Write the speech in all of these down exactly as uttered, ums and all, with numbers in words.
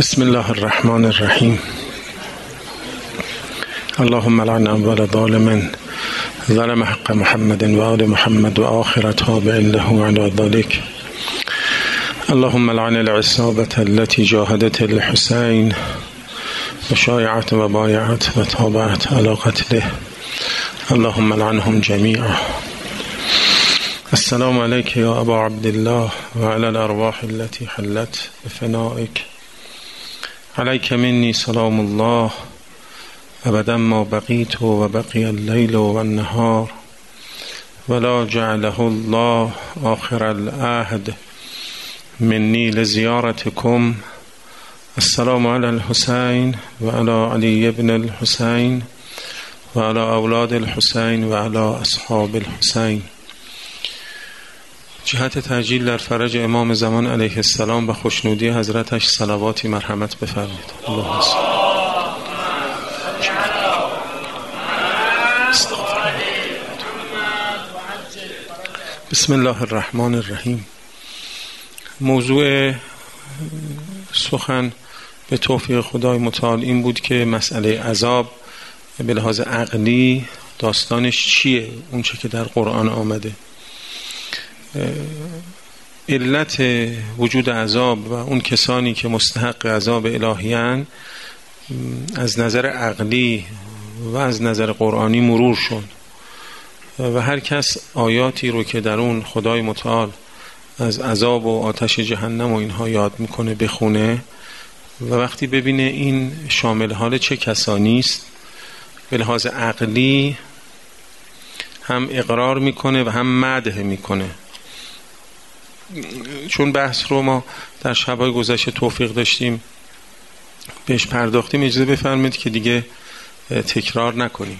بسم الله الرحمن الرحیم. اللهم لعن اول ظالم ظلم حق محمد و آل محمد و آخر تابع له علی ذلك. اللهم لعن العصابة التي جاهدت الحسين و شایعت و بایعت و تابعت على قتله. اللهم لعنهم جميعا. السلام عليك يا أبا عبد الله وعلى الأرواح التي حلت بفنائك. عليك مني سلام الله أبدا ما بقيت وبقي الليل والنهار ولا جعله الله آخر العهد مني لزيارتكم. السلام على الحسين وعلى علي بن الحسين وعلى أولاد الحسين وعلى أصحاب الحسين. جهت تأجیل در فرج امام زمان علیه السلام و خوشنودی حضرتش صلواتی مرحمت بفرمایید. اللهم بسم الله الرحمن الرحیم. موضوع سخن به توفیق خدای متعال این بود که مسئله عذاب به لحاظ عقلی داستانش چیه، اون چه که در قرآن آمده، علت وجود عذاب و اون کسانی که مستحق عذاب الهیان از نظر عقلی و از نظر قرآنی مرور شد و هر کس آیاتی رو که در اون خدای متعال از عذاب و آتش جهنم و اینها یاد میکنه بخونه و وقتی ببینه این شامل حال چه کسانی است، به لحاظ عقلی هم اقرار میکنه و هم مدح میکنه. چون بحث رو ما در شب‌های گذشته توفیق داشتیم بهش پرداختیم، اجازه بفرمایید که دیگه تکرار نکنیم.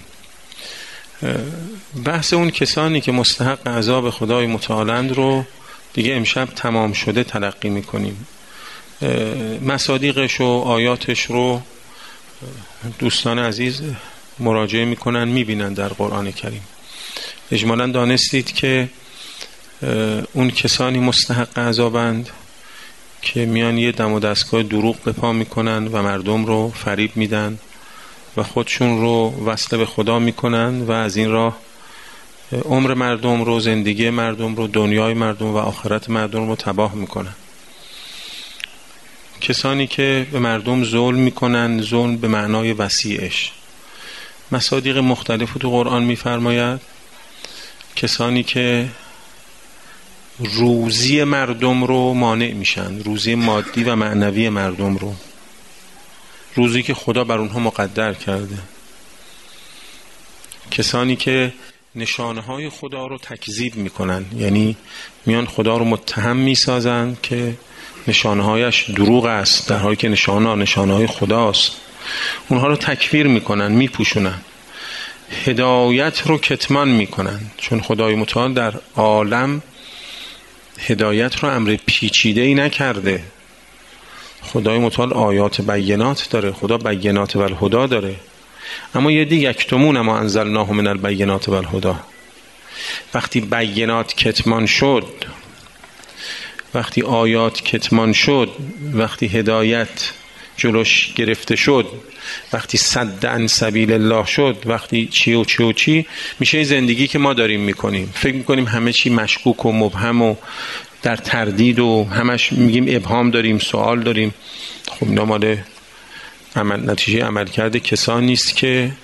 بحث اون کسانی که مستحق عذاب خدای متعالند رو دیگه امشب تمام شده تلقی میکنیم. مصادیقش و آیاتش رو دوستان عزیز مراجعه میکنن، میبینن در قرآن کریم. اجمالاً دانستید که اون کسانی مستحق عذابند که میان یه دم و دستگاه دروغ به پا میکنن و مردم رو فریب میدن و خودشون رو وصله به خدا میکنن و از این راه عمر مردم رو، زندگی مردم رو، دنیای مردم و آخرت مردم رو تباه میکنن. کسانی که به مردم ظلم میکنن، ظلم به معنای وسیعش. مصادیق مختلف تو قرآن میفرماید کسانی که روزی مردم رو مانع میشن، روزی مادی و معنوی مردم رو، روزی که خدا بر اونها مقدر کرده. کسانی که نشانه های خدا رو تکذیب میکنن، یعنی میان خدا رو متهم میسازن که نشانه هایش دروغ است در حالی که نشانه ها نشانه های خداست. اونها رو تکفیر میکنن، میپوشونن. هدایت رو کتمان میکنن، چون خدای متعال در عالم هدایت رو امر پیچیده ای نکرده. خدای متعال آیات بینات داره، خدا بینات و الهدا داره. اما یه دیگه یکتمون ما انزلناه من البینات و الهدا. وقتی بینات کتمان شد، وقتی آیات کتمان شد، وقتی هدایت جلوش گرفته شد، وقتی صد عن سبیل الله شد، وقتی چی و چی و چی، میشه زندگی که ما داریم میکنیم. فکر میکنیم همه چی مشکوک و مبهم و در تردید و همش میگیم ابهام داریم، سوال داریم. خب اینا مال عمل، نتیجه عمل کرده کسان نیست که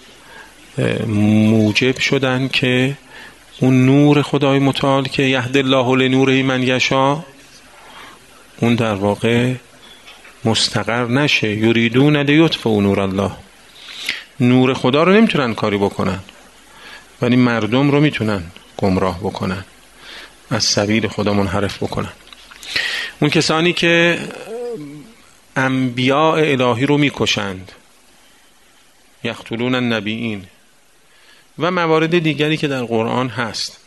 موجب شدن که اون نور خدای متعال که یهدی الله لنوره من یشاء، اون در واقع مستقر نشه. یریدون لیطفئوا نور الله. نور خدا رو نمیتونن کاری بکنن ولی مردم رو میتونن گمراه بکنن، از سبیل خدا منحرف بکنن. اون کسانی که انبیاء الهی رو میکشند، یقتلون النبیین، و موارد دیگری که در قرآن هست.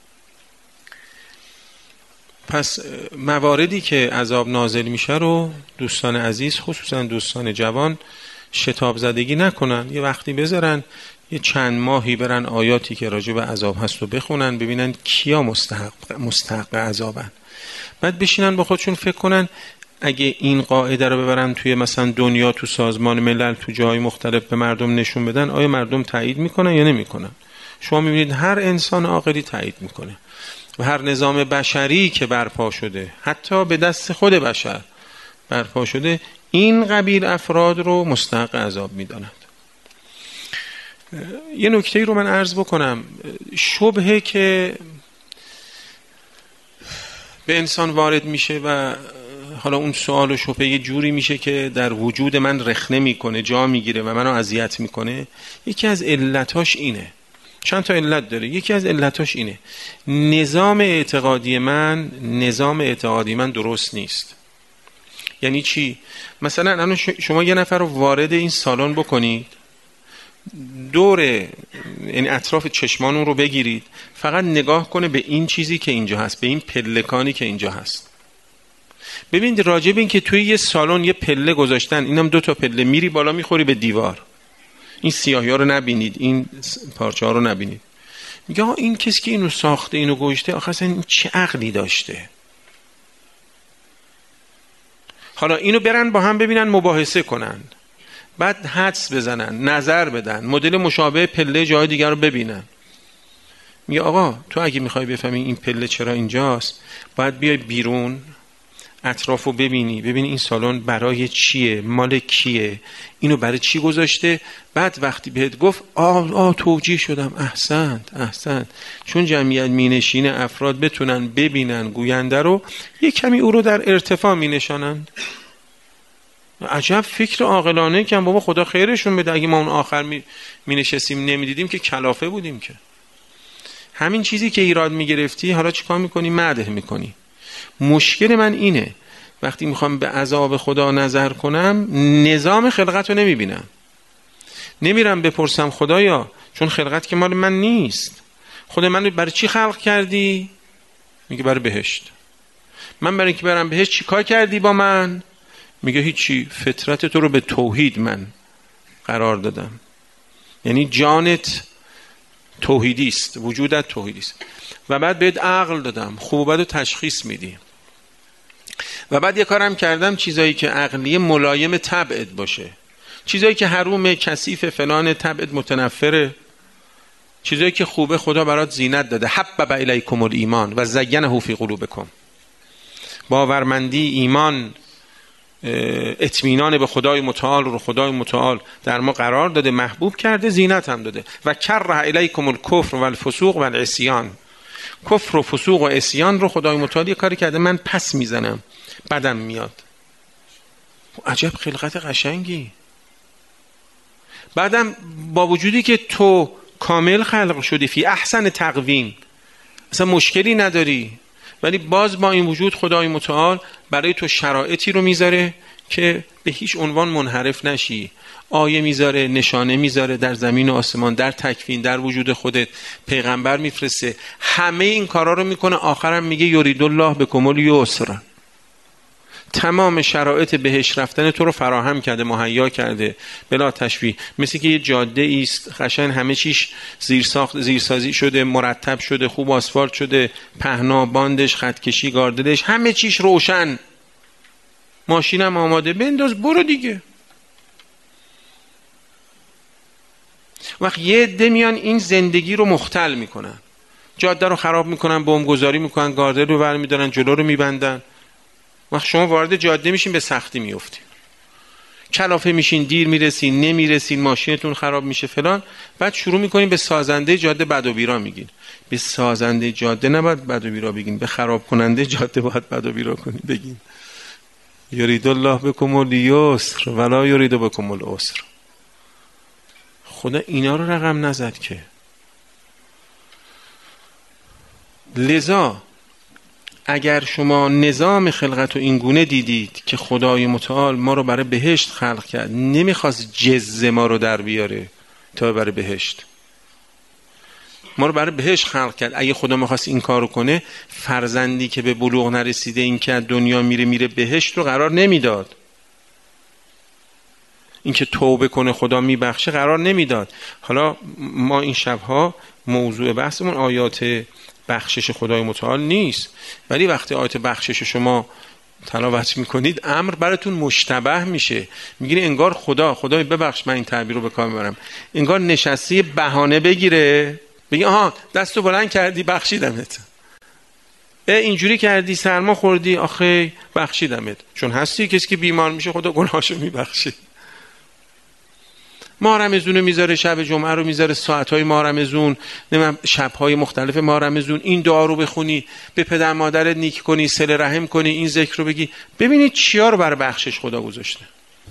پس مواردی که عذاب نازل میشه رو دوستان عزیز، خصوصا دوستان جوان، شتاب زدگی نکنن. یه وقتی بذارن، یه چند ماهی برن آیاتی که راجع به عذاب هست رو بخونن، ببینن کیا مستحق مستحق عذابن. بعد بشینن با خودشون فکر کنن اگه این قاعده رو ببرن توی مثلا دنیا، تو سازمان ملل، تو جای مختلف به مردم نشون بدن، آیا مردم تایید میکنن یا نمیکنن؟ شما میبینید هر انسان عاقلی تایید میکنه و هر نظام بشری که برپا شده، حتی به دست خود بشر برپا شده، این قبیل افراد رو مستحق عذاب میداند. یه نکته رو من عرض بکنم. شبهه که به انسان وارد میشه و حالا اون سوال و شبهه یه جوری میشه که در وجود من رخنه میکنه، جا میگیره و منو اذیت میکنه. یکی از علتاش اینه، چند تا علت داره. یکی از علتاش اینه نظام اعتقادی من نظام اعتقادی من درست نیست. یعنی چی؟ مثلا الان شما یه نفر رو وارد این سالن بکنید، دور یعنی اطراف چشمان اون رو بگیرید، فقط نگاه کنه به این چیزی که اینجا هست، به این پلکانی که اینجا هست. ببینید راجع به این که توی یه سالن یه پله گذاشتن، اینم دو تا پله، میری بالا میخوری به دیوار، این سیاهی ها رو نبینید، این پارچه ها رو نبینید. میگه ها این کسی که اینو ساخته، اینو گوشته، آخه اصلا این چه عقلی داشته؟ حالا اینو برن با هم ببینن، مباحثه کنن، بعد حدس بزنن، نظر بدن، مدل مشابه پله جای دیگر رو ببینن. میگه آقا تو اگه میخوای بفهمی این پله چرا اینجاست، باید بیای بیرون، اطرافو ببینی، ببینی این سالن برای چیه، مال کیه، اینو برای چی گذاشته. بعد وقتی بهت گفت آه آه توجیه شدم، احسنت احسنت، چون جمعیت مینشین افراد بتونن ببینن گوینده رو، یه کمی او رو در ارتفاع مینشانند. عجب فکر عاقلانه که بابا خدا خیرشون بده. اگه ما اون آخر می, می نشستیم نمیدیدیم که کلافه بودیم. که همین چیزی که ایراد میگرفتی حالا چیکار میکنی؟ مدح میکنی. مشکل من اینه وقتی میخوام به عذاب خدا نظر کنم، نظام خلقت رو نمیبینم، نمیرم بپرسم خدایا چون خلقت که مال من نیست، خدا من برای چی خلق کردی؟ میگه برای بهشت. من برای اینکه برم بهشت چی کار کردی با من؟ میگه هیچی، فطرت تو رو به توحید من قرار دادم. یعنی جانت توحیدی است، وجودت توحیدی است، و بعد بهت عقل دادم، خوب و بد رو تشخیص میدی، و بعد یه کارم کردم چیزایی که عقلی ملایم طبعت باشه، چیزایی که حروم کثیف فلان طبعت متنفره، چیزایی که خوبه خدا برات زینت داده. حبب الیکم الایمان و زینه فی قلوبکم. باورمندی، ایمان، اطمینان به خدای متعال رو خدای متعال در ما قرار داده، محبوب کرده، زینت هم داده. و کره الیکم الکفر و الفسوق و العصیان. کفر و فسوق و عصیان رو خدای متعال یه کاری کرده من پس میزنم، بدم میاد. عجب خلقت قشنگی. بعدم با وجودی که تو کامل خلق شدی، فی احسن تقویم، اصلا مشکلی نداری، ولی باز با این وجود خدای متعال برای تو شرایطی رو میذاره که به هیچ عنوان منحرف نشی. آیه میذاره، نشانه میذاره در زمین و آسمان، در تکوین، در وجود خودت، پیغمبر میفرسته، همه این کارا رو میکنه. آخرم میگه یرید الله بکم الیسر. تمام شرایط بهش رفتن تو رو فراهم کرده، مهیا کرده بلا تشبیه. مثل که یه جاده است قشنگ، همه چیش زیر ساخت زیرسازی شده، مرتب شده، خوب آسفالت شده، پهنا، باندش، خط کشی، گاردلش، همه چیش روشن، ماشینم آماده، بنداز برو دیگه. وقت یه عده میان این زندگی رو مختل میکنن، جاده رو خراب میکنن، بمبگذاری میکنن، گاردل رو برمیدارن، جلو رو میبندن. وقت شما وارد جاده میشین به سختی میافتین، کلافه میشین، دیر میرسین، نمیرسین، ماشینتون خراب میشه فلان. بعد شروع میکنین به سازنده جاده بد و بیرا میگین. به سازنده جاده نباید بد و بیرا بگین، به خراب کننده جاده باید بد و بیرا کنین، بگین یرید الله بکم الیسر ولا یرید بکم العسر. خدا اینا رو رقم نزد که. لذا اگر شما نظام خلقت رو این گونه دیدید که خدای متعال ما رو برای بهشت خلق کرد، نمیخواست جزه ما رو در بیاره تا برای بهشت، ما رو برای بهشت خلق کرد. اگه خدا میخواست این کار رو کنه، فرزندی که به بلوغ نرسیده این که دنیا میره میره بهشت رو قرار نمیداد. این که توبه کنه خدا میبخشه قرار نمیداد. حالا ما این شبها موضوع بحثمون آیات بخشش خدای متعال نیست، ولی وقتی آیات بخشش شما تلاوت میکنید امر براتون مشتبه میشه، میگین انگار خدا خدای ببخش من این تعبیر رو به کار میبرم، انگار نشستی بهانه بگیره بگی آها دستو بلند کردی بخشیدمت، اینجوری کردی سرما خوردی آخه بخشیدمت. چون هستی کسی که بیمار میشه خدا گناهاشو میبخشه. ماه رمضون رو میذاره، شب جمعه رو میذاره، ساعتهای ماه رمضون، نمیدونم شبهای مختلف ماه رمضون این دعا رو بخونی، به پدر مادرت نیک کنی، صله رحم کنی، این ذکر رو بگی، ببینید چیا رو برای بخشش خدا گذاشته.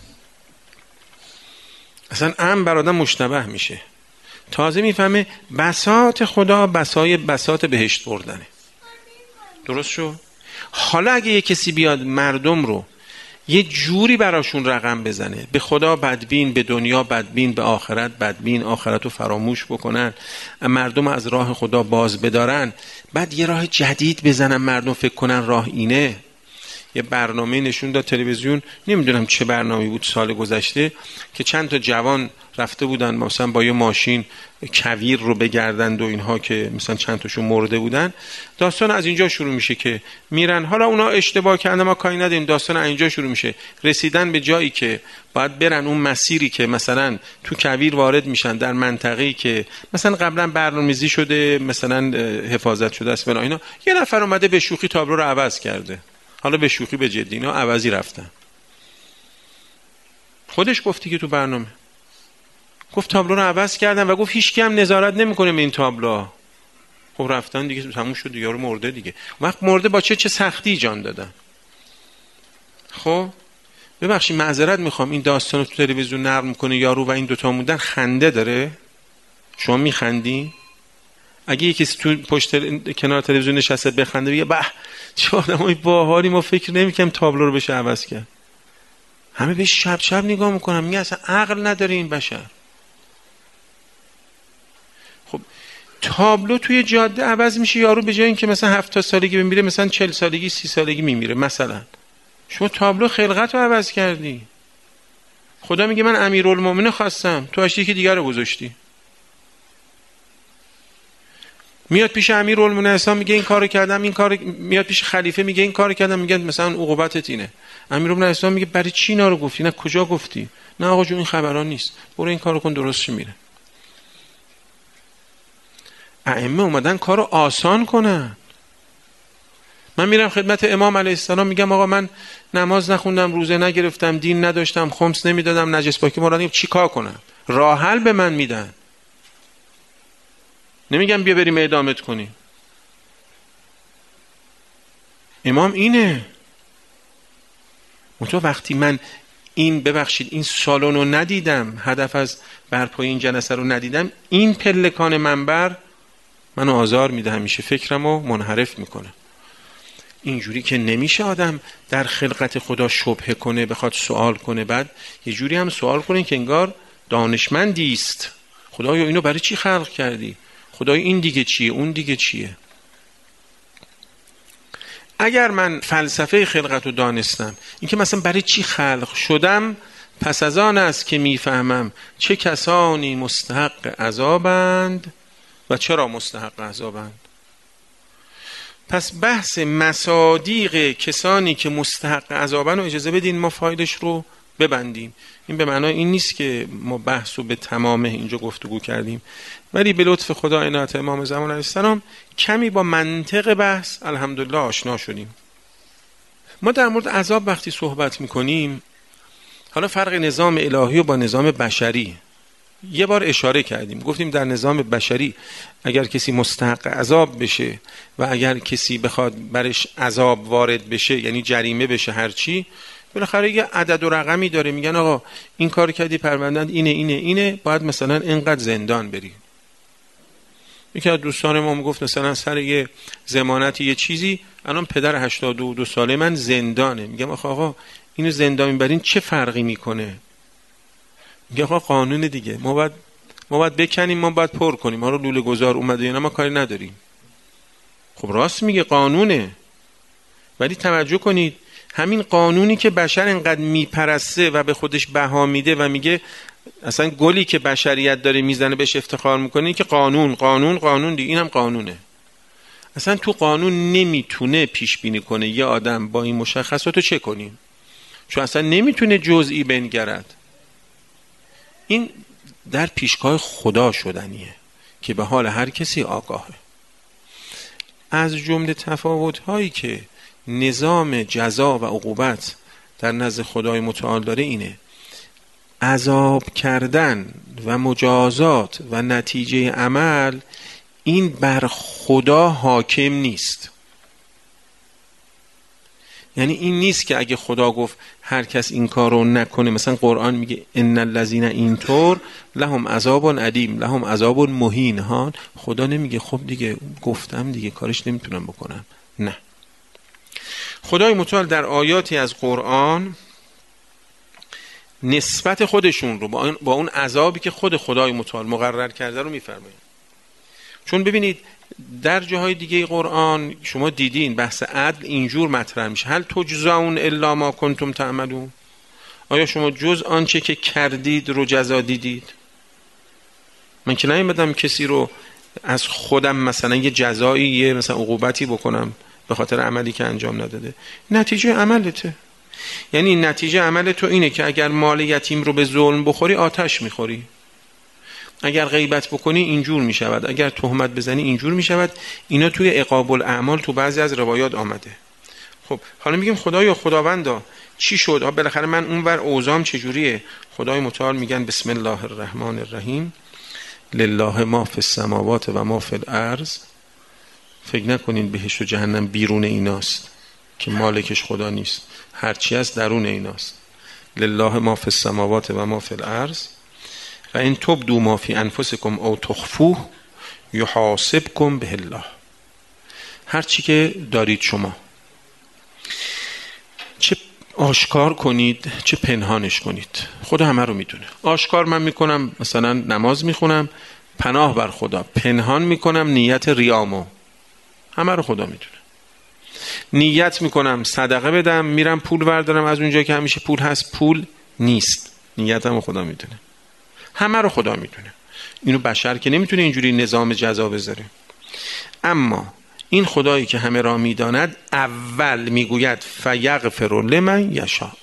اصلا ام بر آدم مشتبه میشه، تازه میفهمه بساط خدا بسای بساط بهشت بردنه. درست شو؟ حالا اگه یه کسی بیاد مردم رو یه جوری براشون رقم بزنه، به خدا بدبین، به دنیا بدبین، به آخرت بدبین، آخرت رو فراموش بکنن، مردم از راه خدا باز بدارن، بعد یه راه جدید بزنن مردم فکر کنن راه اینه. یه برنامه نشون داد تلویزیون، نمیدونم چه برنامه‌ای بود سال گذشته، که چند تا جوان رفته بودن مثلا با یه ماشین کویر رو بگردند و اینها، که مثلا چند تاشون مرده بودن. داستان از اینجا شروع میشه که میرن، حالا اونا اشتباه کردن ما کاری نداریم، داستان از اینجا شروع میشه، رسیدن به جایی که باید برن اون مسیری که مثلا تو کویر وارد میشن در منطقه‌ای که مثلا قبلا برنامه‌ریزی شده، مثلا حفاظت شده است، اینا یه نفر اومده به شوخی تابلو رو عوض کرده، حالا به شوخی به جدی اینا عوضی رفتن. خودش گفتی که تو برنامه گفت تابلو رو عوض کردن و گفت هیچ کی هم نظارت نمیکنه به این تابلو. خب رفتن دیگه، تموم شد، یارو مرده دیگه. وقت مرده با چه چه سختی جان دادن. خب ببخشید معذرت میخوام، این داستان رو تو تلویزیون نقل میکنه یارو و این دوتا موندن، خنده داره؟ شما میخندی؟ اگه یکی تو پشت کنار تلویزیون نشسته بخنده بگه به چه آدمای باحالی، ما فکر نمی‌کنیم تابلو رو بشه عوض کرد. همه بهش شب شب نگاه میکنن، میگه اصلا عقل نداره این بشر. خب تابلو توی جاده عوض میشه، یارو به جای اینکه مثلا هفتاد سالگی بمیره مثلا چهل سالگی سی سالگی میمیره مثلا. شما تابلو خلقت رو عوض کردی. خدا میگه من امیرالمومنین خواستم، تو اشتی که دیگر رو گذاشتی. میاد پیش امیرالمومنین اسلام میگه این کارو کردم، این کارو، میاد پیش خلیفه میگه این کارو کردم، میگه مثلا عقوبتت اینه. امیرالمومنین اسلام میگه برای چی اینا رو گفتی؟ نه کجا گفتی؟ نه آقا جون این خبران نیست، برو این کارو کن درست چی میره. ائمه اومدن کارو آسان کنن. من میرم خدمت امام علیه السلام میگم آقا من نماز نخوندم، روزه نگرفتم، دین نداشتم، خمس نمیدادم، نجس پاکی مرادم، چیکار کنم؟ راه حل به من میدن. نمیگم بیا بریم اعدامت کنیم. امام اینه. منتها وقتی من این ببخشید این سالن رو ندیدم، هدف از برپای این جلسه رو ندیدم، این پلکان منبر منو آزار میده، همیشه فکرمو منحرف میکنه. اینجوری که نمیشه آدم در خلقت خدا شبهه کنه، بخواد سوال کنه، بعد یه جوری هم سوال کنه که انگار دانشمندی است. خدایا اینو برای چی خلق کردی؟ خدای این دیگه چیه؟ اون دیگه چیه؟ اگر من فلسفه خلقت رو دانستم، اینکه مثلا برای چی خلق شدم، پس از آن است که میفهمم چه کسانی مستحق عذابند و چرا مستحق عذابند. پس بحث مصادیق کسانی که مستحق عذابند رو اجازه بدین ما فایلش رو ببندیم. این به معنای این نیست که ما بحث رو به تمامه اینجا گفتگو کردیم، ولی به لطف خدا عنایت امام زمان علیه السلام کمی با منطق بحث الحمدلله آشنا شدیم. ما در مورد عذاب وقتی صحبت میکنیم، حالا فرق نظام الهی و با نظام بشری یه بار اشاره کردیم، گفتیم در نظام بشری اگر کسی مستحق عذاب بشه و اگر کسی بخواد برش عذاب وارد بشه، یعنی جریمه بشه هرچی، بالاخره یه عدد و رقمی داره، میگن آقا این کار کردی پرونده‌ات اینه اینه اینه، باید مثلا اینقدر زندان بری. یکی از دوستان ما میگفت مثلا سر یه ضمانتی یه چیزی الان پدر هشتاد و دو ساله من زندانه. میگم آخه آقا اینو زندان میبرین چه فرقی میکنه؟ میگه آقا قانون دیگه، ما باید ما باید بکنیم، ما باید پر کنیم، ما رو لوله گذار اومده اینا ما کاری نداریم. خب راست میگه قانونه، ولی توجه کنید همین قانونی که بشر اینقدر میپرسته و به خودش بها میده و میگه اصلا گلی که بشریت داره میزنه بهش افتخار میکنه که قانون قانون قانون دی، اینم قانونه. اصلا تو قانون نمیتونه پیش بینی کنه یه آدم با این مشخصاتو چه کنیم، چون اصلا نمیتونه جزئی بنگرد. این در پیشگاه خدا شدنیه که به حال هر کسی آگاهه. از جمله تفاوت‌هایی که نظام جزا و عقوبت در نزد خدای متعال داره اینه: عذاب کردن و مجازات و نتیجه عمل این بر خدا حاکم نیست. یعنی این نیست که اگه خدا گفت هر کس این کار رو نکنه، مثلا قرآن میگه ان الذین اینطور لهم عذاب علیم لهم عذاب مهین، ها خدا نمیگه خب دیگه گفتم دیگه کارش نمیتونم بکنم. نه، خدای متعال در آیاتی از قرآن نسبت خودشون رو با با اون عذابی که خود خدای متعال مقرر کرده رو میفرمایند. چون ببینید در جاهای دیگه قرآن شما دیدین بحث عدل اینجور مطرح میشه: هل تجزون الا ما کنتم تعملون؟ آیا شما جز آنچه که کردید رو جزا دیدید؟ من که نمیدم کسی رو از خودم مثلا یه جزایی یه مثلا عقوبتی بکنم به خاطر عملی که انجام نداده. نتیجه عملته. یعنی نتیجه عمل تو اینه که اگر مال یتیم رو به ظلم بخوری آتش میخوری، اگر غیبت بکنی اینجور میشود، اگر تهمت بزنی اینجور میشود. اینا توی عقاب الاعمال تو بعضی از روایات آمده. خب حالا میگیم خدایا خداوندا چی شد؟ ها بالاخره من اونور اوزام چجوریه؟ خدای متعال میگن بسم الله الرحمن الرحیم لله ما فی السماوات و ما فی الارض. فکر نکنین بهشت و جهنم بیرون ایناست که مالکش خدا نیست، هرچی از درون ایناست. لله ما فی السماوات و ما فی الارض و ان تبدوا ما فی انفسکم او تخفوه یحاسبکم به الله. هر چی که دارید شما، چه آشکار کنید چه پنهانش کنید، خدا همه رو میدونه. آشکار من میکنم مثلا نماز میخونم پناه بر خدا، پنهان میکنم نیت ریامو، همه رو خدا میدونه. نیت میکنم صدقه بدم میرم پول بردارم از اونجا که همیشه پول هست پول نیست، نیتم خدا میدونه، همه رو خدا میدونه. اینو بشر که نمیتونه اینجوری نظام جزا بذاره. اما این خدایی که همه را میداند اول میگوید فیغفر لمن یشاء.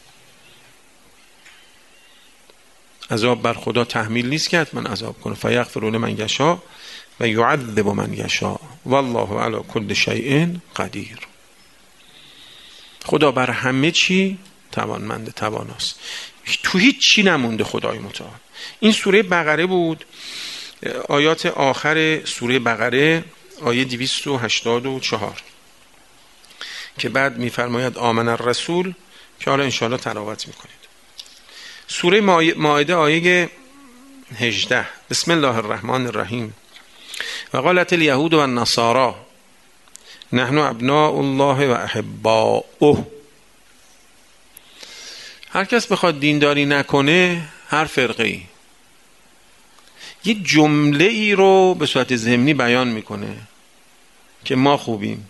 عذاب بر خدا تحمیل نیست که حتما عذاب کنه. فیغفر لمن یشاء و یعذب من یشاء والله علی کل شیء قدیر. خدا بر همه چی توانمند، تواناست. تو هیچ چی نمونده خدای متعال. این سوره بقره بود، آیات آخر سوره بقره آیه دویست و هشتاد و چهار که بعد میفرماید آمن الرسول، که حالا انشاءالله تلاوت میکنید. سوره مائده آیه هجده بسم الله الرحمن الرحیم و قالت الیهود و النصارى نحن ابناء الله و احباؤه. هر کس بخواد دینداری نکنه، هر فرقه ای یه جمله ای رو به صورت ضمنی بیان میکنه که ما خوبیم.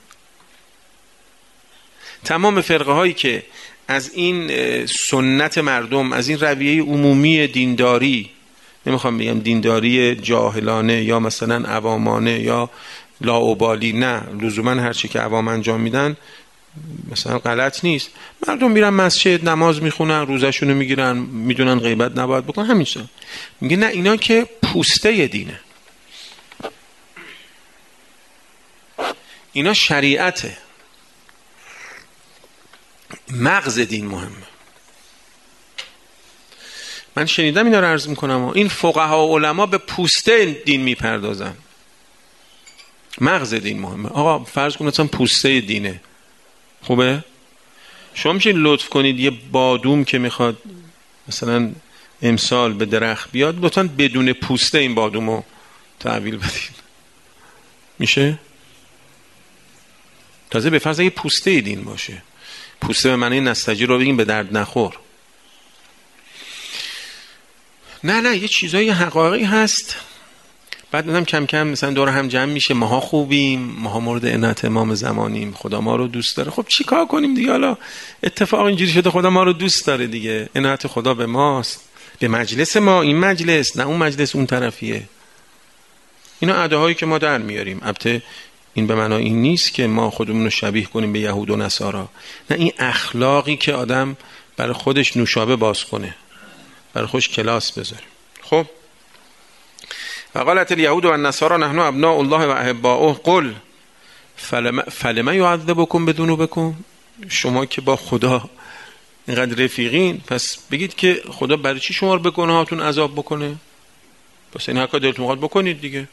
تمام فرقه هایی که از این سنت مردم، از این رویه عمومی دینداری، نمیخوام بگم دینداری جاهلانه یا مثلا عوامانه یا لاابالی، نه، لزوما هر چی که عوام انجام میدن مثلا غلط نیست. مردم میرن مسجد نماز میخونن، روزشونو میگیرن، میدونن غیبت نباید بکن، همین چیزا. میگه نه، اینا که پوسته دینه، اینا شریعته، مغز دین مهمه. من شنیدم اینا رو عرض میکنم، این فقها و علما به پوسته دین میپردازن، مغز دین مهمه. آقا فرض کن مثلا پوسته دینه، خوبه؟ شما میشه لطف کنید یه بادوم که میخواد مثلا امسال به درخت بیاد، لطفاً بدون پوسته این بادومو تحویل بدید؟ میشه؟ تازه به فرض اگه پوسته دین باشه، پوسته به معنی نستجیر رو بگیم به درد نخور. نه نه، یه چیزایی حقایقی هست. بعد مثلا کم کم مثلا دور هم جمع میشه، ماها خوبیم، ماها مورد عنایت امام زمانیم، خدا ما رو دوست داره. خب چی کار کنیم دیگه؟ حالا اتفاق اینجوری شده خدا ما رو دوست داره دیگه، عنایت خدا به ماست، به مجلس ما، این مجلس نه اون مجلس اون طرفیه. اینا ادعاهایی که ما در میاریم. البته این به معنای این نیست که ما خودمون رو شبیه کنیم به یهود و نصارا. نه، این اخلاقی که آدم برای خودش نوشابه باز کنه، برای خودش کلاس بذاره. خب وقالت الیهود و النصارى نحن ابناء الله و احباؤه قل فلما فلما یعذبکم بذنوبکم. شما که با خدا اینقدر رفیقین، پس بگید که خدا برای چی شما رو به گناهاتون عذاب بکنه؟ پس این حقا دلتون میخواد بکنید دیگه.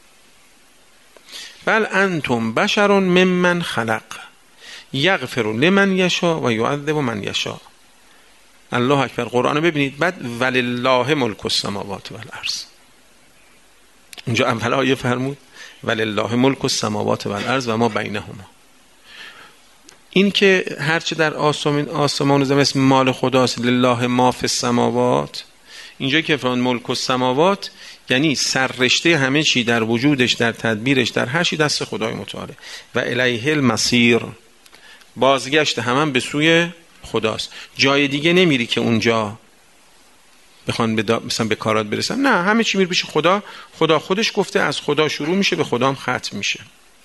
بل انتم بشر ممن خلق یغفر لمن یشاء و یعذب من یشاء. الله اکبر. قرآن ببینید، بعد ولله ملک السماوات والارض. اونجا اول آیه فرمود ولله ملک السماوات والارض و ما بینهما. این که هرچه در آسمان آسمان و زمین اسم مال خداست، لله ما فی السماوات، اینجا که فرمان ملک السماوات یعنی سررشته همه چی در وجودش، در تدبیرش، در هر چی دست خدای متعاله. و الیه المصیر، بازگشت همه به سوی خداست. جای دیگه نمیری که اونجا بخوان به مثلا به کارات برسن، نه، همه چی میره پیش خدا. خدا خودش گفته از خدا شروع میشه به خدا هم ختم میشه.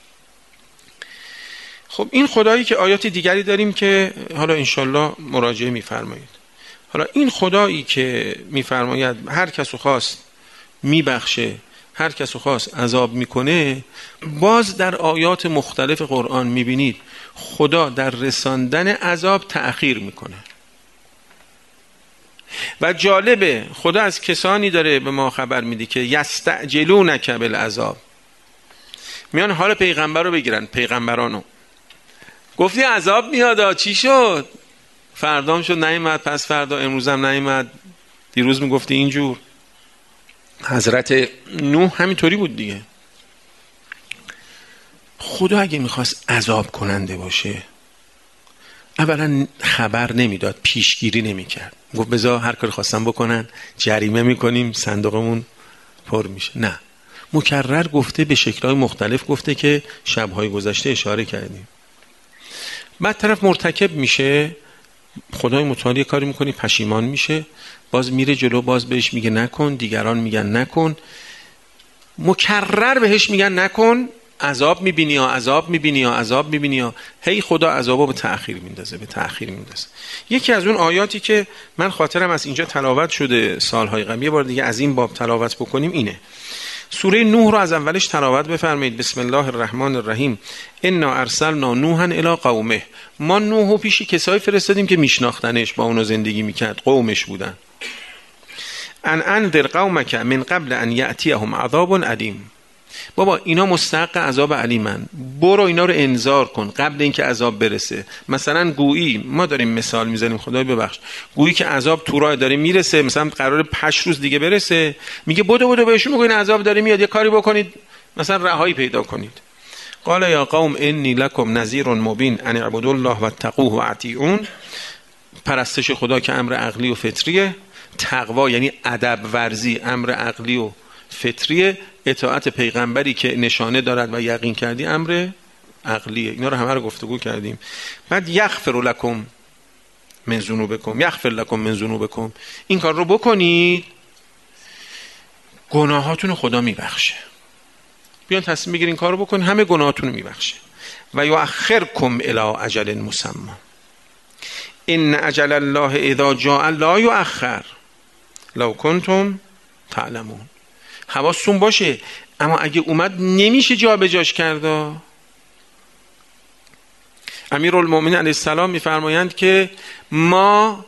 خب این خدایی که آیات دیگری داریم که حالا انشالله مراجعه میفرمایید. حالا این خدایی که میفرماید هر کس رو خواست میبخشه، هر کس رو خواست عذاب میکنه، باز در آیات مختلف قرآن میبینید خدا در رساندن عذاب تأخیر میکنه. و جالبه خدا از کسانی داره به ما خبر میده که یستعجلونک بالعذاب، میان حال پیغمبر رو بگیرن، پیغمبرانو گفتی عذاب میاد، چی شد؟ فردام شد نیامد، پس فردا، امروزم نیامد، دیروز میگفتی اینجور. حضرت نوح همینطوری بود دیگه. خدا اگه میخواست عذاب کننده باشه اولا خبر نمیداد، پیشگیری نمیکرد، گفت بذار هر کاری خواستن بکنن، جریمه میکنیم، صندوقمون پر میشه. نه، مکرر گفته، به شکل‌های مختلف گفته که شب‌های گذشته اشاره کردیم. بعد طرف مرتکب میشه، خدای متعالی کاری میکنی، پشیمان میشه، باز میره جلو، باز بهش میگه نکن، دیگران میگن نکن، مکرر بهش میگن نکن، عذاب میبینی یا عذاب میبینی یا عذاب میبینی یا هی خدا عذابو به تأخیر میندازه، به تأخیر میندازه. یکی از اون آیاتی که من خاطرم از اینجا تلاوت شده سالهای قبل، یه بار دیگه از این باب تلاوت بکنیم، اینه سوره نوح رو از اولش تلاوت بفرمایید. بسم الله الرحمن الرحیم. انا ارسلنا نوحا الی قومه. ما نوحو پیش کسایی فرستادیم که میشناختنش، با اونو زندگی میکرد، قومش بودن. ان انذر قومک من قبل ان یأتیهم عذاب علیم. بابا اینا مستحق عذاب علیمن، برو اینا رو انذار کن قبل اینکه عذاب برسه. مثلا گویی ما داریم مثال میزنیم، خدای ببخش، گویی که عذاب تو راه داره میرسه، مثلا قراره پنج روز دیگه برسه، میگه بدو بدو بهشون بگو این عذاب داره میاد، یه کاری بکنید، مثلا رهایی پیدا کنید. قال یا قوم انی لکم نذیر مبین ان اعبدوا الله واتقوه واطیعون. پرستش خدا که امر عقلی و فطریه، تقوا یعنی ادب ورزی امر عقلی و فطریه، اطاعت پیغمبری که نشانه دارد و یقین کردی امر عقلیه. اینا رو همه رو گفتگو کردیم. بعد یغفر لکم من ذنوبکم، یغفر لکم من ذنوبکم، این کار رو بکنید گناهاتون رو خدا میبخشه. بیان تصمیم بگیرین کار رو بکنید، همه گناهاتون رو میبخشه. و یؤخرکم الی اجل مسمى ان اجل الله اذا جاء لا یؤخر لو کنتم تعلمون. حواستون باشه، اما اگه اومد نمیشه جا به جاش کرد. امیرالمومنین علیه السلام میفرمایند که ما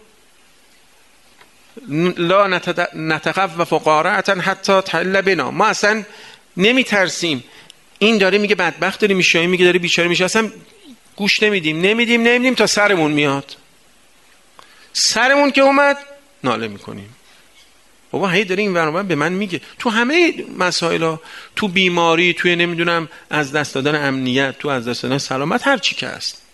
لا نتخوف قارعه حتی تحل بنا، ما اصلا نمیترسیم این داره میگه بدبخت داری میشه، این میگه داره بیچاره میشه، اصلا گوش نمیدیم نمیدیم نمیدیم تا سرمون میاد. سرمون که اومد ناله میکنیم. بابا هی داره این برنامه به من میگه تو همه مسائل ها، تو بیماری، توی نمیدونم از دست دادن امنیت، تو از دست دادن سلامت، هر چی که هست.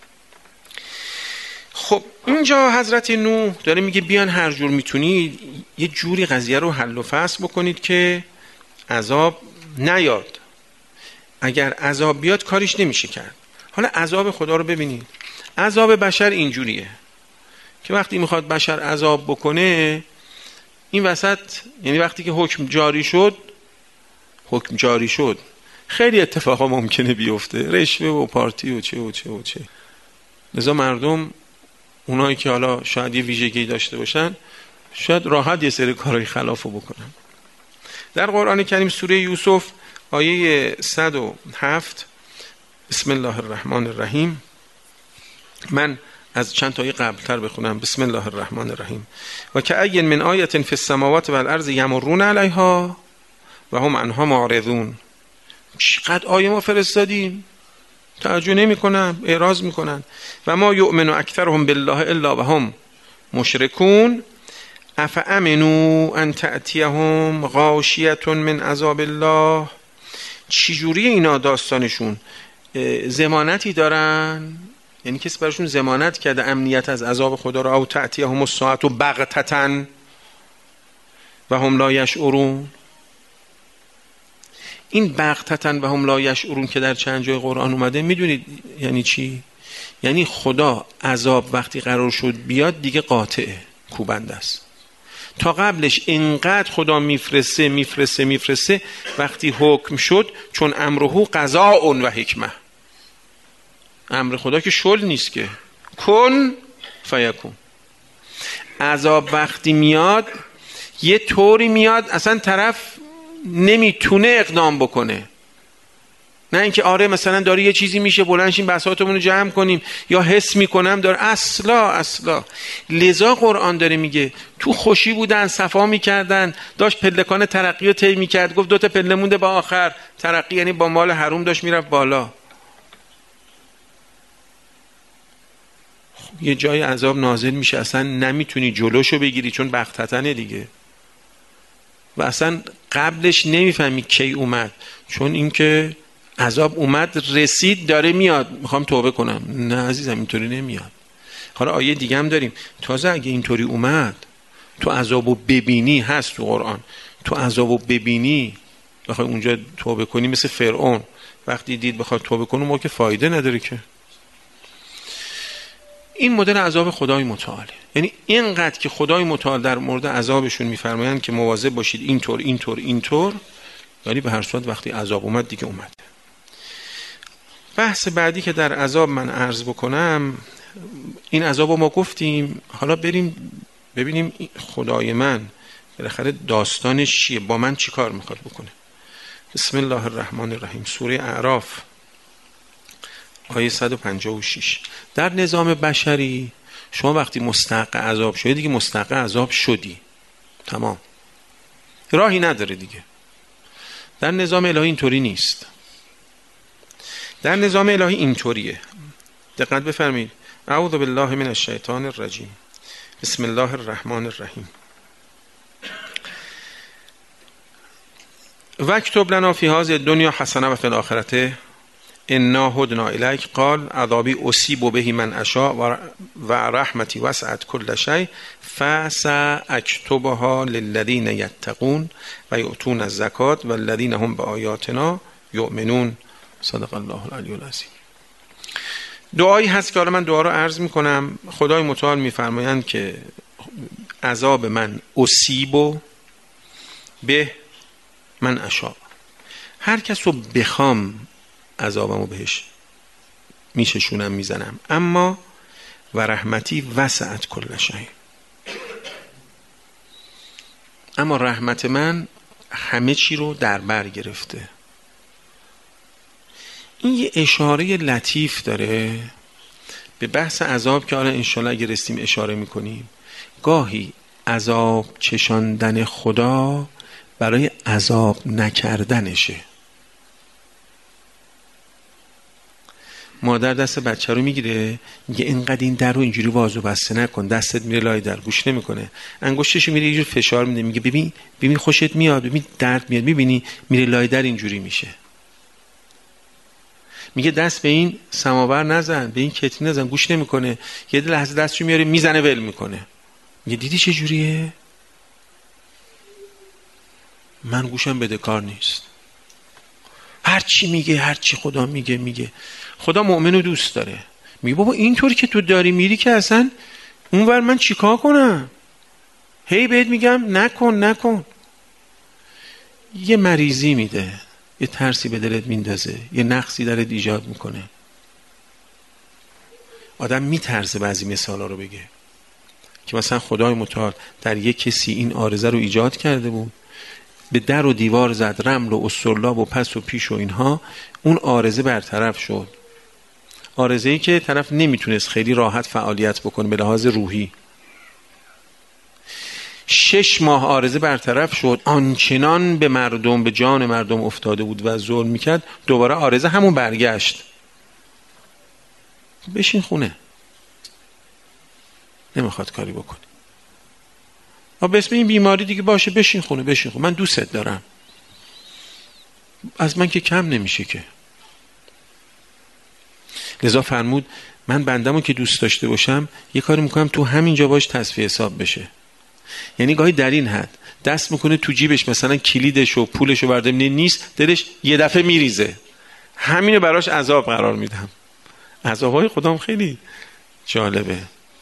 خب اینجا حضرت نوح داره میگه بیان هر جور میتونید یه جوری قضیه رو حل و فصل بکنید که عذاب نیاد. اگر عذاب بیاد کاریش نمیشه کرد. حالا عذاب خدا رو ببینید. عذاب بشر اینجوریه که وقتی میخواد بشر عذاب بکنه، این وسط یعنی وقتی که حکم جاری شد حکم جاری شد خیلی اتفاقا ممکنه بیفته، رشوه و پارتی و چه و چه و چه. لذا مردم اونایی که حالا شاید یه ویژگی داشته باشن شاید راحت یه سری کارهای خلافو بکنن. در قرآن کریم سوره یوسف آیه صد و هفت، بسم الله الرحمن الرحیم، من از چند تا آیه قبلتر بخونم. بسم الله الرحمن الرحیم. و کأی من آیة فی السماوات والارض یمرون علیها و هم عنها معرضون. چقدر آیه ما فرستادیم، توجه نمی‌کنن، اعراض میکنن. و ما یؤمن اکثرهم بالله الا و هم مشرکون افامنوا ان تأتیهم غاشیة من عذاب الله. چجوری اینا داستانشون ضمانتی دارن؟ یعنی کسی براشون ضمانت کرده امنیت از عذاب خدا رو؟ او تأتیهم الساعة بغتة و هم لا یشعرون. این بغتة و هم لا یشعرون که در چند جای قرآن اومده، میدونید یعنی چی؟ یعنی خدا عذاب وقتی قرار شد بیاد دیگه قاطعه، کوبنده است. تا قبلش اینقدر خدا میفرسته میفرسته میفرسته، وقتی حکم شد چون امره قضاء و حکمه، امر خدا که شل نیست که، کن فیکون. عذاب وقتی میاد یه طوری میاد اصلا طرف نمیتونه اقدام بکنه، نه اینکه آره مثلا داره یه چیزی میشه بلندشیم بساطمون رو جمع کنیم یا حس میکنم داره، اصلا اصلا. لذا قرآن داره میگه تو خوشی بودن، صفا میکردن، داشت پلکان ترقی رو طی میکرد، گفت دوتا پله مونده با آخر ترقی، یعنی با مال حروم داشت میرفت بالا. یه جای عذاب نازل میشه اصلا نمیتونی جلوشو بگیری چون بغتتنه دیگه، و اصلا قبلش نمیفهمی کی اومد، چون اینکه عذاب اومد رسید داره میاد میخوام توبه کنم. نه عزیزم اینطوری نمیاد. حالا آیه دیگه هم داریم، تازه اگه اینطوری اومد تو عذابو ببینی، هست تو قرآن، تو عذابو ببینی بخوای اونجا توبه کنی مثل فرعون وقتی دید بخواد توبه کنه ما که فایده نداره که. این مدل عذاب خدای متعاله، یعنی اینقدر که خدای متعال در مورد عذابشون میفرمایند که مواظب باشید اینطور اینطور اینطور، یعنی به هر صورت وقتی عذاب اومد دیگه اومد. بحث بعدی که در عذاب من عرض بکنم، این عذاب رو ما گفتیم، حالا بریم ببینیم خدای من بالاخره داستانش چیه، با من چی کار میخواد بکنه. بسم الله الرحمن الرحیم، سوره اعراف آیه صد و پنجاه و شش. در نظام بشری شما وقتی مستحق عذاب شدی دیگه مستحق عذاب شدی، تمام، راهی نداره دیگه. در نظام الهی اینطوری نیست. در نظام الهی اینطوریه، دقت بفرمایید. اعوذ بالله من الشیطان الرجیم، بسم الله الرحمن الرحیم. واکتب لنا فی هذه الدنیا حسنه و فی الاخرة انا هدنا الیک قال عذابی اصیب به من اشاء و رحمتی وسعت کل شیء فساکتبها للذین یتقون و یؤتون الزکات والذین هم بآیاتنا یؤمنون. صدق الله العلی العظیم. دعایی هست که حالا من دعا رو عرض میکنم. خدای متعال میفرمایند که عذاب من اصیب به من اشاء، هر کس رو بخوام عذابمو بهش میششونم میزنم، اما و رحمتی وسعت کل شیء، اما رحمت من همه چی رو در بر گرفته. این یه اشاره لطیف داره به بحث عذاب که حالا انشالله اگه رسیم اشاره میکنیم. گاهی عذاب چشاندن خدا برای عذاب نکردنشه. مادر دست بچه رو میگیره میگه اینقدر این در رو اینجوری باز و بسته نکن، دستت میره لای در، گوش نمیکنه، انگشتش میره یه جور فشار میده، میگه ببین ببین خوشت میاد، ببین درد میاد، میبینی میره لای در اینجوری میشه. میگه دست به این سماور نزن، به این کتری نزن، گوش نمیکنه، یه لحظه دستشو میاره میزنه ول میکنه. میگه دیدی چه جوریه؟ من گوشم بدهکار نیست، هر چی میگه هر چی خدا میگه میگه. خدا مؤمنو دوست داره. میگه بابا اینطوری که تو داری میری که اصلا اونور من چیکار کنم؟ هی بهت میگم نکن نکن. یه مریضی میده، یه ترسی به دلت میندازه، یه نقصی درت ایجاد میکنه. آدم میترسه بعضی مثالا رو بگه که مثلا خدای متعال در یک کسی این عارضه رو ایجاد کرده بود، به در و دیوار زد، رمل و استرلاب و پس و پیش و اینها، اون عارضه برطرف شد. عارضه‌ای که طرف نمیتونست خیلی راحت فعالیت بکنه به لحاظ روحی. شش ماه عارضه برطرف شد، آنچنان به مردم، به جان مردم افتاده بود و ظلم میکرد، دوباره عارضه همون برگشت. بشین خونه، نمیخواد کاری بکنی. آ به اسم این بیماری دیگه باشه، بشین خونه، بشین خونه، من دوستت دارم، از من که کم نمیشه که. لذا فرمود من بندمو که دوست داشته باشم یه کاری میکنم تو همینجا باش تصفیه حساب بشه. یعنی گاهی در این حد دست میکنه تو جیبش مثلا کلیدش و پولش رو برده نیست، دلش یه دفعه میریزه، همینو براش عذاب قرار میدم. عذابهای خودم خیلی جالبه.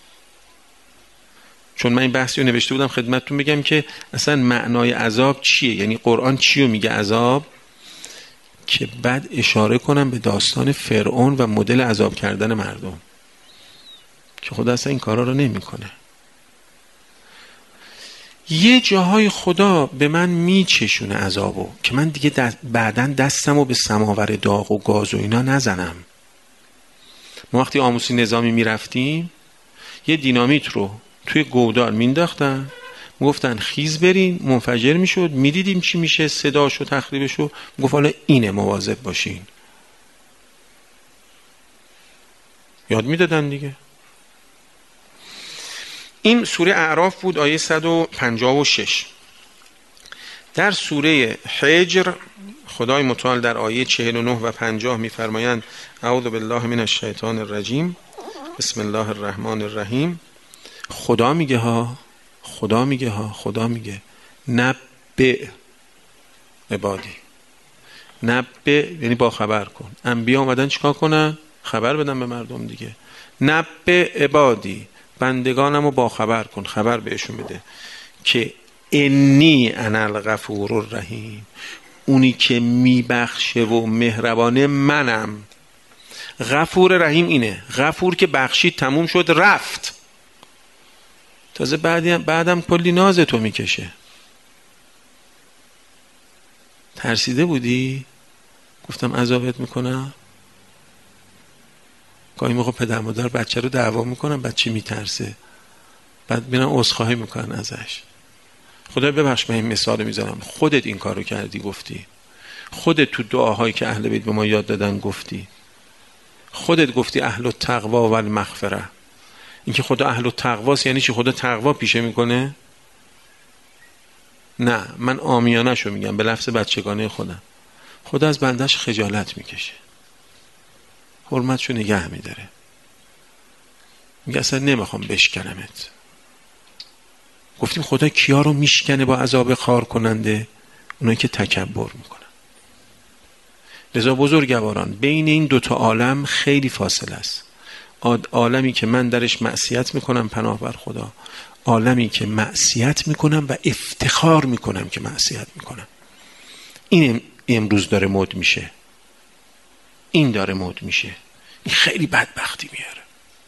چون من این بحثی رو نوشته بودم خدمتتون بگم که اصلا معنای عذاب چیه، یعنی قرآن چی رو میگه عذاب، که بعد اشاره کنم به داستان فرعون و مدل عذاب کردن مردم که خدا اصلا این کارا رو نمیکنه. یه جاهای خدا به من میچشونه عذابو که من دیگه دست بعدن دستمو به سماور داغ و گاز و اینا نزنم. ما وقتی آموزشی نظامی میرفتیم یه دینامیت رو توی گودال مینداختن، میگفتن خیز برین، منفجر میشد، میدیدیم چی میشه، صداشو تخریبشو، میگفت حالا اینه مواظب باشین. یاد میدادن دیگه. این سوره اعراف بود، آیه صد و پنجاه و شش. در سوره حجر خدای متعال در آیه چهل و نه و پنجاه میفرمایند اعوذ بالله من الشیطان الرجیم بسم الله الرحمن الرحیم. خدا میگه ها، خدا میگه ها، خدا میگه نبع عبادی. نبع یعنی با خبر کن. انبیا اومدن چیکار کنن؟ خبر بدن به مردم دیگه. نبع عبادی، بندگانمو با خبر کن، خبر بهشون بده که انی انا الغفور الرحیم، اونی که میبخشه و مهربانه منم. غفور رحیم اینه، غفور که بخشید تموم شد رفت، تازه بعدم بعدم کلی ناز تو میکشه. ترسیده بودی؟ گفتم عذابت میکنم. گاهی موقع پدر مادر بچه رو دعوا میکنن، بچه میترسه، بعد میرن عذرخواهی میکنن ازش. خدا ببخش من این مثال میزنم، خودت این کارو کردی گفتی، خودت تو دعاهایی که اهل بیت به ما یاد دادن گفتی، خودت گفتی اهل التقوا و المغفره. اینکه خدا اهل التقواست یعنی چی؟ خدا تقوا پیشه میکنه؟ نه، من عامیانه شو میگم به لفظ بچگانه خودم. خدا از بندش خجالت میکشه، حرمتشو نگه میداره، میگه اصلا نمیخوام بشکنمت. گفتیم خدا کیا رو میشکنه با عذاب خار کننده؟ اونایی که تکبر میکنن. لذا بزرگواران بین این دوتا عالم خیلی فاصله است. عالمی که من درش معصیت میکنم پناه بر خدا، عالمی که معصیت میکنم و افتخار میکنم که معصیت میکنم. این امروز داره مد میشه، این داره مد میشه، این خیلی بدبختی میاره.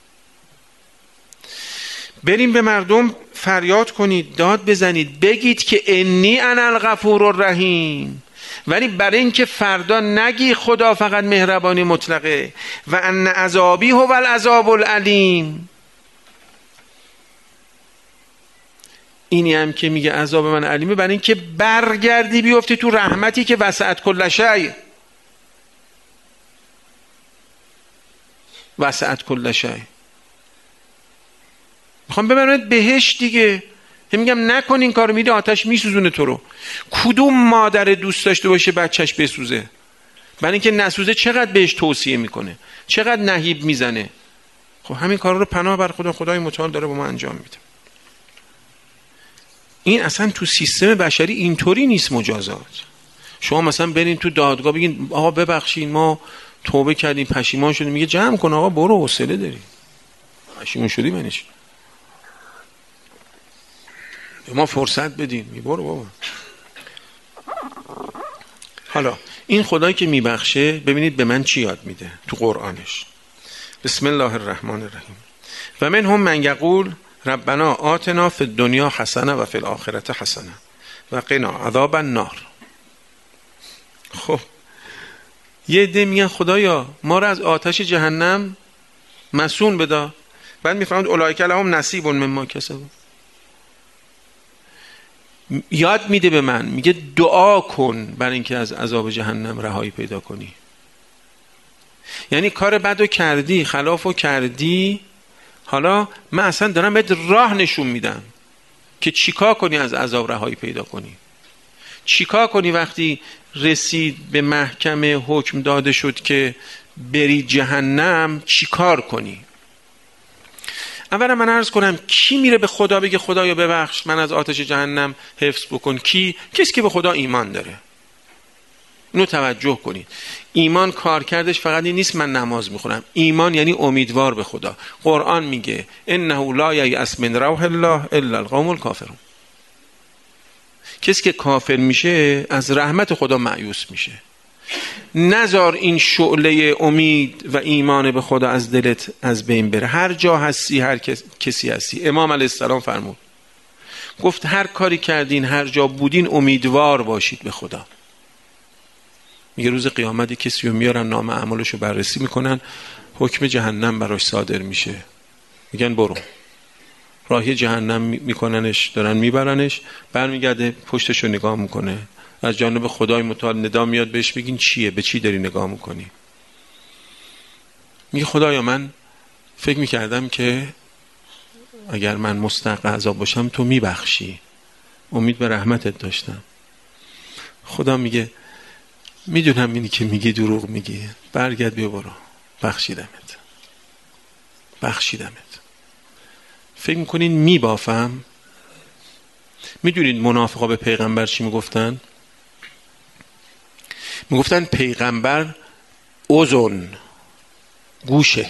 بریم به مردم فریاد کنید، داد بزنید، بگید که انی انا الغفور الرحیم، ولی برای اینکه فردا نگی خدا فقط مهربانی مطلقه و ان عذابی هو العذاب العلیم. اینی هم که میگه عذاب من علیمه، برای اینکه برگردی بیفتی تو رحمتی که وسعت کل شیء، وسعت کل شیء. میخوام ببرمت بهش دیگه. میگم نکن این کارو، میری آتش میسوزونه تو رو. کدوم مادر دوست داشته باشه بچهش بسوزه؟ برای اینکه نسوزه چقدر بهش توصیه میکنه، چقدر نهیب میزنه. خب همین کارا رو پناه بر خدا، خدای متعال داره با ما انجام میده. این اصلا تو سیستم بشری اینطوری نیست مجازات. شما مثلا برین تو دادگاه بگین آقا ببخشید ما توبه کردیم پشیمان شدیم، میگه جمع کن آقا برو، حوصله داری، پشیمان شدی منش ما فرصت بدین، می برو بابا. حالا این خدایی که میبخشه ببینید به من چی یاد میده تو قرآنش. بسم الله الرحمن الرحیم. و من هم من یقول ربنا آتنا فی الدنیا حسنه و فی الاخرة حسنه و قنا عذاب النار. خب یه عده میگن خدایا ما رو از آتش جهنم مسون بدا. بعد میفهمند اولئک لهم نصیب مما کسبوا. یاد میده به من، میگه دعا کن برای اینکه از عذاب جهنم رهایی پیدا کنی. یعنی کار بدو کردی، خلافو کردی، حالا من اصلا دارم بهت راه نشون میدم که چیکار کنی از عذاب رهایی پیدا کنی. چیکار کنی وقتی رسید به محکمه حکم داده شد که بری جهنم، چیکار کنی؟ اولا من عرض کنم کی میره به خدا بگه خدایا ببخش من از آتش جهنم حفظ بکن؟ کی؟ کسی که به خدا ایمان داره. اینو توجه کنید. ایمان کار کردش فقط این نیست من نماز میخونم. ایمان یعنی امیدوار به خدا. قرآن میگه انه لا ییأس من روح الله الا القوم الکافرون. کسی که کافر میشه از رحمت خدا مایوس میشه. نذار این شعله امید و ایمان به خدا از دلت از بین بره. هر جا هستی، هر کسی هستی. امام علیه السلام فرمود، گفت هر کاری کردین، هر جا بودین، امیدوار باشید به خدا. میگه روز قیامت کسی رو میارن نام اعمالش رو بررسی میکنن، حکم جهنم براش صادر میشه، میگن برو. راهی جهنم میکننش، دارن میبرنش، برمیگرده پشتش رو نگاه میکنه، از جانب خدای متعال ندا میاد بهش، بگین چیه؟ به چی داری نگاه میکنی؟ میگه خدایا من فکر میکردم که اگر من مستحق عذاب باشم تو میبخشی، امید به رحمتت داشتم. خدا میگه میدونم اینی که میگی دروغ میگی، برگرد بیا برو، بخشیدمت بخشیدمت. فکر میکنین میبافم؟ میدونید منافقا به پیغمبر چی میگفتن؟ میگفتن پیغمبر اذن، گوشه،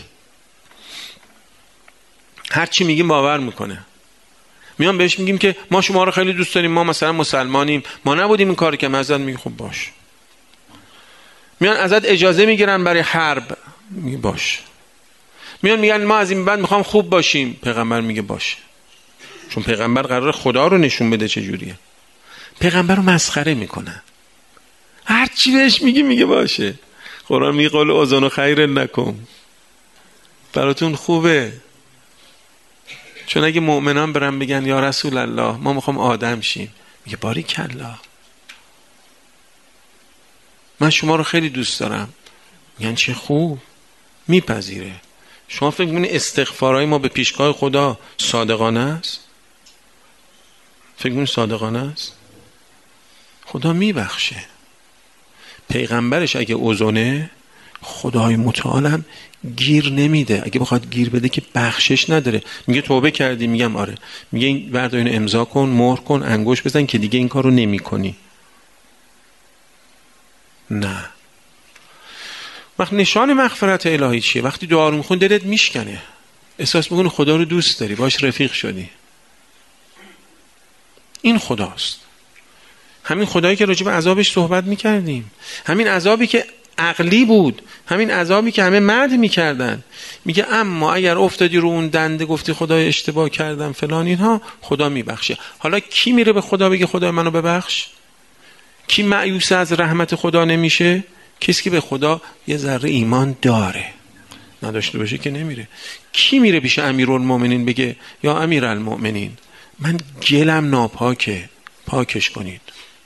هر چی میگیم باور میکنه. میان بهش میگیم که ما شما رو خیلی دوست داریم، ما مثلا مسلمانیم، ما نبودیم این کاری که ازت. میگه خب باش. میان ازت اجازه میگیرن برای حرب، میگه باش. میان میگن ما از این بعد میخوام خوب باشیم، پیغمبر میگه باشه. چون پیغمبر قرار خدا رو نشون بده چه جوریه. پیغمبر رو مسخره میکنن، هر چی بهش میگی میگه باشه. قرآن میگه قول اذن خیر لکم، براتون خوبه. چون اگه مؤمنان برن بگن یا رسول الله ما میخوام آدم شیم، میگه باریکلا من شما رو خیلی دوست دارم، میگن چه خوب، میپذیره. شما فکر میکنید استغفارهای ما به پیشگاه خدا صادقانه است؟ فکر میکنید صادقانه است؟ خدا میبخشه. پیغمبرش اگه اوزونه، خدای متعالم گیر نمیده. اگه بخواد گیر بده که بخشش نداره. میگه توبه کردی؟ میگم آره. میگه این بردار اینو امضا کن، مهر کن، انگشت بزن که دیگه این کارو نمیکنی. نه. وقت نشان مغفرت الهی چیه؟ وقتی دعا رو میخون دلت میشکنه، احساس میکنی خدا رو دوست داری، باش رفیق شدی. این خداست. همین خدایی که راجع به عذابش صحبت میکردیم، همین عذابی که عقلی بود، همین عذابی که همه مدح میکردن. میگه اما اگر افتادی رو اون دنده گفتی خدای اشتباه کردم فلان اینها، خدا میبخشه. حالا کی میره به خدا بگه خدای منو ببخش؟ کی مایوس از رحمت خدا نمیشه؟ کسی که به خدا یه ذره ایمان داره. نداشته باشه که نمیره. کی میره پیش امیرالمومنین بگه یا امیرالمومنین من گلم ناپاکه، پاکش کنید؟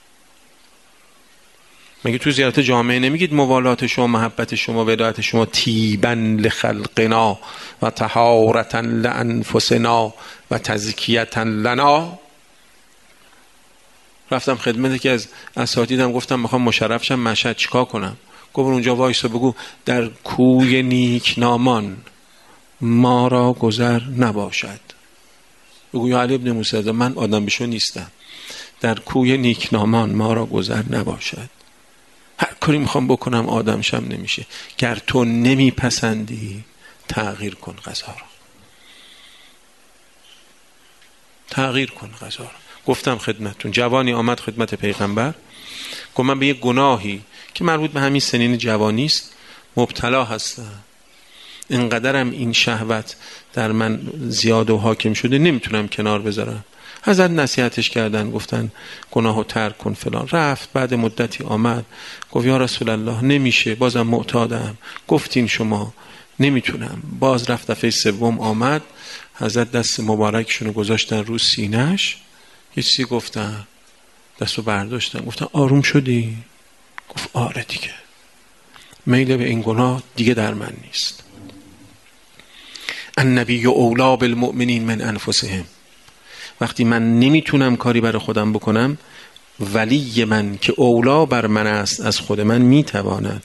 مگه تو زیارت جامعه نمیگید موالات شما، محبت شما، ولایت شما تیبن لخلقنا و طهارتا لانفسنا و تزکیتا لنا؟ رفتم خدمت که از اساتیدم، گفتم میخوام مشرف شم مشهد، چیکار کنم؟ گفت اونجا وایسا بگو در کوی نیکنامان ما را گذر نباشد. بگو یا علی ابن موسی من آدم بشو نیستم، در کوی نیکنامان ما را گذر نباشد. هر کاری میخوام بکنم آدم شم نمیشه. گر تو نمیپسندی تغییر کن قضا را، تغییر کن قضا را. گفتم خدمتتون، جوانی آمد خدمت پیغمبر، گفت من به یه گناهی که مربوط به همین سنین جوانی است مبتلا هستم. اینقدرم این شهوت در من زیاد و حاکم شده نمیتونم کنار بذارم. حضرت نصیحتش کردن، گفتن گناهو ترک کن فلان. رفت، بعد مدتی آمد گفت یا رسول الله نمیشه، بازم معتادم. گفتین شما، نمیتونم. باز رفت دفعه سوم آمد، حضرت دست مبارکشونو گذاشتن رو سینه‌اش، یه چیزی گفتن، دستو برداشتن، گفتن آروم شدی؟ گفت آره دیگه، میل به این گناه دیگه در من نیست. النبی اولی بالمؤمنین من انفسهم. وقتی من نمیتونم کاری برای خودم بکنم، ولی من که اولا بر من است از خود من میتواند.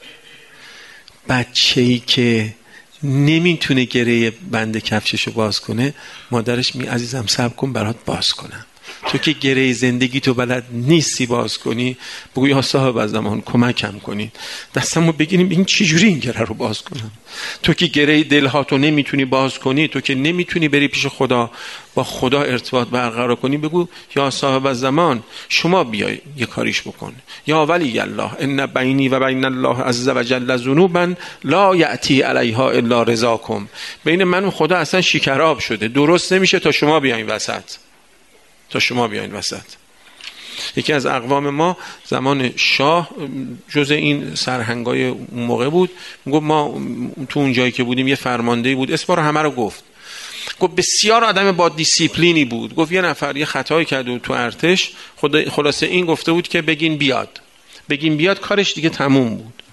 بچه‌ای که نمیتونه گره بند کفششو باز کنه، مادرش می عزیزم صبر کن برات باز کنم. تو که گره زندگی تو بلد نیستی باز کنی، بگو یا صاحب از زمان کمکم کنین، دستمو بگیریم این چجوری این گره رو باز کنم. تو که گره دلهاتو نمیتونی باز کنی، تو که نمیتونی بری پیش خدا با خدا ارتباط برقرار کنی، بگو یا صاحب از زمان شما بیای یه کاریش بکن. یا ولی الله ان بینی و بین الله عز وجل ذنوبا لا یأتی علیها الا رضاکم. بین من و خدا اصلا شکراب شده، درست نمیشه تا شما بیاین وسط. تا شما بیاین وسط. یکی از اقوام ما زمان شاه جز این سرهنگای اون موقع بود، میگفت ما تو اون جایی که بودیم یه فرماندهی بود، اسم رو همه رو گفت. گفت بسیار آدم با دیسیپلینی بود. گفت یه نفر یه خطایی کرده تو ارتش، خلاصه این گفته بود که بگین بیاد، بگین بیاد، کارش دیگه تموم بود.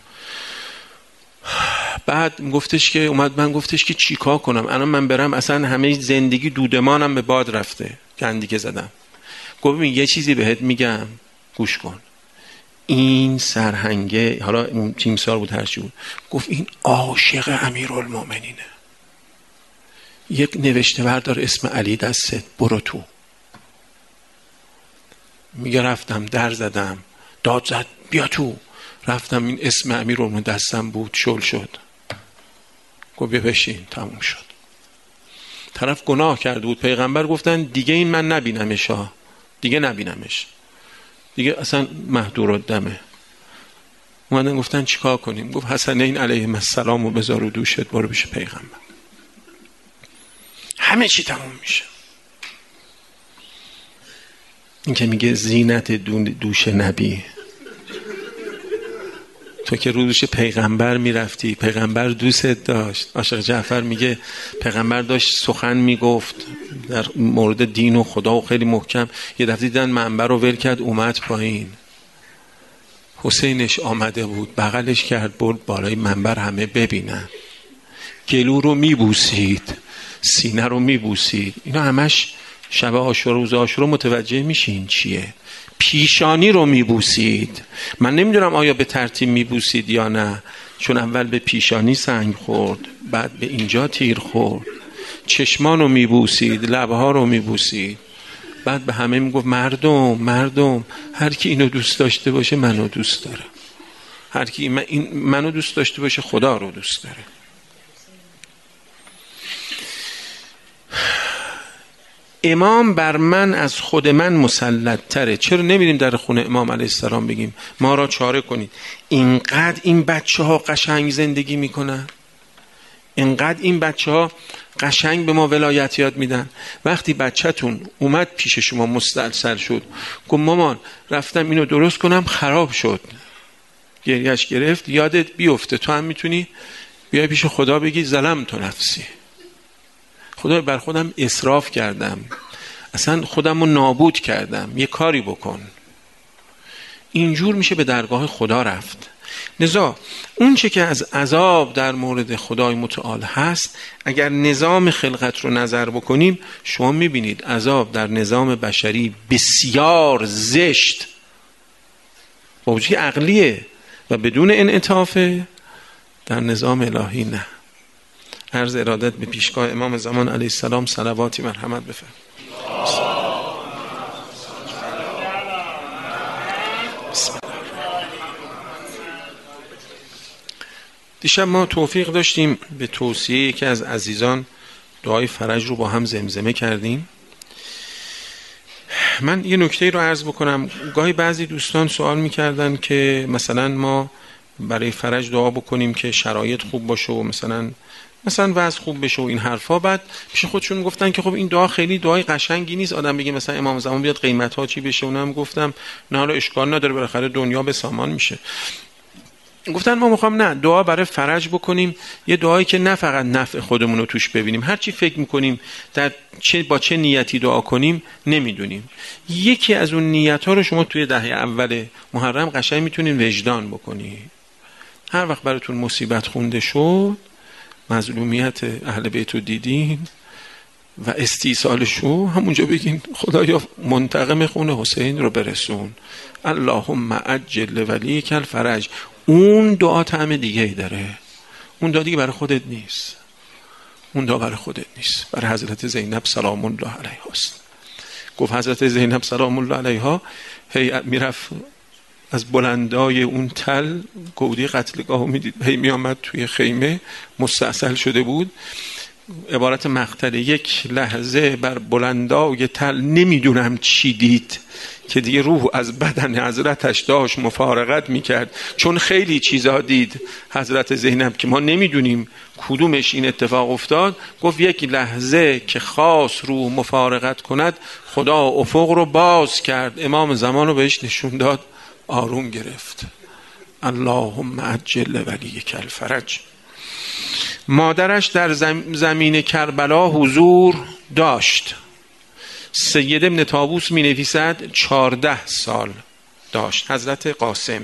بعد گفتش که اومد من گفتش که چیکار کنم الان من برم، اصلا همه زندگی دودمانم به باد رفته، گندگی زدم. گفت یه چیزی بهت میگم گوش کن، این سرهنگه، حالا اون تیمسار بود هرچی بود، گفت این عاشق امیرالمومنینه، یک نوشته بردار اسم علی دستت، برو تو. میگه رفتم در زدم، داد زد بیا تو. رفتم این اسم امیرالمومنین دستم بود، شل شد. گفت بیا بشین، تموم شد. طرف گناه کرده بود، پیغمبر گفتن دیگه این من نبینمش ها، دیگه نبینمش، دیگه اصلا مهدور الدمه. اومدن گفتن چیکار کنیم؟ گفت حسنین علیهم السلام و بذار رو دوشت، برو پیش پیغمبر، همه چی تموم میشه. این که میگه زینت دوش نبی، تو که رو دوش پیغمبر میرفتی، پیغمبر دوست داشت. عاشق جعفر میگه پیغمبر داشت سخن میگفت در مورد دین و خدا و خیلی محکم، یه دفعه دیدن منبر رو ول کرد اومد پایین، حسینش آمده بود بغلش کرد برد بالای منبر همه ببینن، گلو رو میبوسید، سینه رو میبوسید. اینا همش شب عاشورا، روز عاشورا متوجه میشین چیه. پیشانی رو میبوسید. من نمیدونم آیا به ترتیب میبوسید یا نه، چون اول به پیشانی سنگ خورد، بعد به اینجا تیر خورد. چشمان رو میبوسید، لبها رو میبوسید، بعد به همه میگفت مردم مردم هر کی اینو دوست داشته باشه منو دوست داره، هر کی من این منو دوست داشته باشه خدا رو دوست داره. امام بر من از خود من مسلط تره. چرا نمیریم در خونه امام علیه السلام بگیم ما را چاره کنید؟ اینقدر این بچه ها قشنگ زندگی میکنن، اینقدر این بچه ها قشنگ به ما ولایت یاد میدن. وقتی بچه‌تون اومد پیش شما مستلزل شد، گفت مامان رفتم اینو درست کنم خراب شد، گریهش گرفت، یادت بیفته تو هم میتونی بیای پیش خدا بگی ظلمت نفسی، خدا بر خودم اسراف کردم، اصلا خودم رو نابود کردم، یه کاری بکن. اینجور میشه به درگاه خدا رفت. لذا اون چه که از عذاب در مورد خدای متعال هست، اگر نظام خلقت رو نظر بکنیم، شما میبینید عذاب در نظام بشری بسیار زشت با وجود عقلیه و بدون انعطافه، در نظام الهی نه. عرض ارادت به پیشگاه امام زمان علیه السلام صلواتی مرحمت بفرمایید. دیشب ما توفیق داشتیم به توصیه یکی از عزیزان دعای فرج رو با هم زمزمه کردیم. من یه نکته رو عرض بکنم. گاهی بعضی دوستان سوال میکردن که مثلا ما برای فرج دعا بکنیم که شرایط خوب باشه و مثلا مثلا وضع خوب بشه و این حرفا. بعد پیش خودشون گفتن که خب این دعا خیلی دعای قشنگی نیست، آدم بگه مثلا امام زمان بیاد قیمت ها چی بشه. اونم گفتم نه حالا اشکال نداره، بالاخره دنیا به سامان میشه. گفتن ما میخوام نه دعا برای فرج بکنیم، یه دعایی که نه فقط نفع خودمون رو توش ببینیم، هر چی فکر میکنیم در چه با چه نیتی دعا کنیم نمیدونیم. یکی از اون نیت ها رو شما توی دهه اول محرم قشنگ میتونین وجدان بکنی. هر وقت براتون مصیبت خونده شد، مظلومیت اهل بیت رو دیدین و استیصالشو، همونجا بگین خدایا منتقم خون حسین رو برسون، اللهم عجل ولیک الفرج. اون دعا طعم دیگه ای داره. اون دعا دیگه برای خودت نیست، اون دعا برای خودت نیست، برای حضرت زینب سلام الله علیها است. گفت حضرت زینب سلام الله علیها هی میرفت از بلندای اون تل گودی قتلگاهو میدید، هی میامد توی خیمه مستاصل شده بود. عبارت مقتل یک لحظه بر بلندای تل نمیدونم چی دید که دیگه روح از بدن حضرتش داشت مفارقت میکرد، چون خیلی چیزا دید حضرت زینب که ما نمیدونیم کدومش این اتفاق افتاد. گفت یک لحظه که خواست روح مفارقت کند، خدا افق رو باز کرد، امام زمان رو بهش نشون داد، آروم گرفت. اللهم عجل ولیک الفرج. مادرش در زمین کربلا حضور داشت. سید ابن طاووس می نویسد چهارده سال داشت. حضرت قاسم.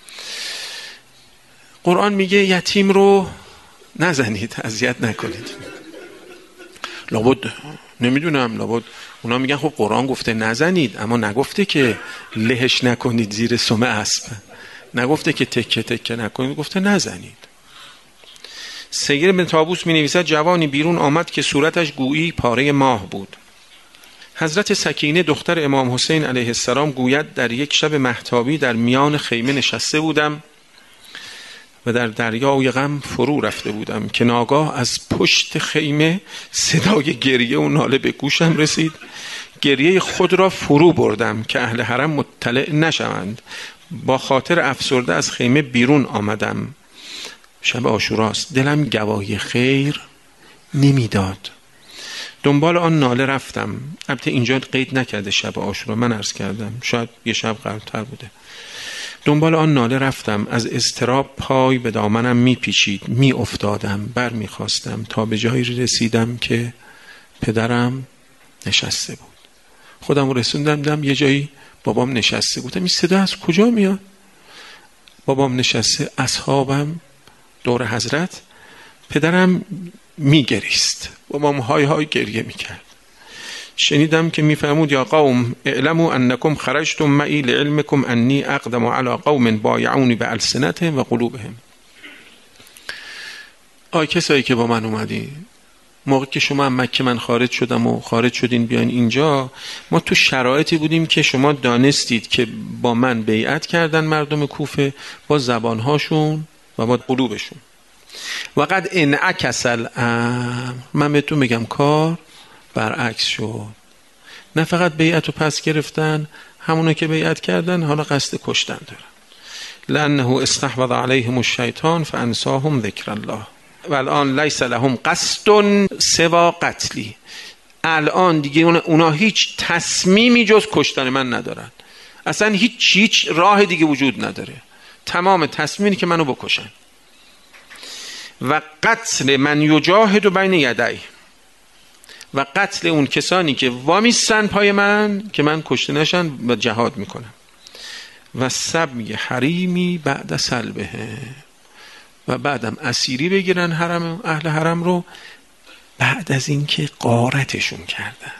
قرآن میگه یتیم رو نزنید، اذیت نکنید. لابد نمیدونم، لابد اونا میگن خب قرآن گفته نزنید، اما نگفته که لهش نکنید زیر سم اسب، نگفته که تکه تکه نکنید، گفته نزنید. سید ابن طاووس می نویسد جوانی بیرون آمد که صورتش گویی پاره ماه بود. حضرت سکینه دختر امام حسین علیه السلام گوید در یک شب مهتابی در میان خیمه نشسته بودم و در دریای غم فرو رفته بودم که ناگاه از پشت خیمه صدای گریه و ناله به گوشم رسید. گریه خود را فرو بردم که اهل حرم مطلع نشوند. با خاطر افسرده از خیمه بیرون آمدم. شب عاشوراست، دلم گواهی خیر نمیداد. دنبال آن ناله رفتم. البته اینجا قید نکرده شب عاشورا، من عرض کردم شاید یه شب قبل‌تر بوده. دنبال آن ناله رفتم، از اضطراب پای به دامنم میپیچید، می افتادم، بر میخواستم تا به جایی رسیدم که پدرم نشسته بود. خودم رسوندم دیدم یه جایی بابام نشسته بود. این صدا از کجا میاد؟ بابام نشسته، اصحابم دور حضرت، پدرم میگریست، بابام های های گریه میکرد. شنیدم که میفرمود یا قوم اعلموا انکم خرجتم معی لعلمکم انی اقدم علی قوم بایعونی بالسنتهم و قلوبهم. آی کسایی که با من اومدین، موقع که شما هم مکه من خارج شدم و خارج شدین بیان اینجا، ما تو شرایطی بودیم که شما دانستید که با من بیعت کردن مردم کوفه با زبانهاشون و با قلوبشون. وقد انعکس الامر، من بهتون میگم کار برعکس شد. نه فقط بیعت رو پس گرفتن، همونا که بیعت کردن حالا قصد کشتن دارن. لانه استحوذ علیهم الشیطان فانساهم ذکر الله و الان لیس لهم قصد سوا قتلی. الان دیگه اونا هیچ تصمیمی جز کشتن من ندارن، اصلا هیچ هیچ راه دیگه وجود نداره، تمام تصمیمی که منو بکشن. و قتل من یجاهد بین یدی، و قتل اون کسانی که وامیستن پای من که من کشته نشن و جهاد میکنم. و سبی حریمی بعد سلبه، و بعدم اسیری بگیرن حرم، اهل حرم رو، بعد از اینکه غارتشون کردن،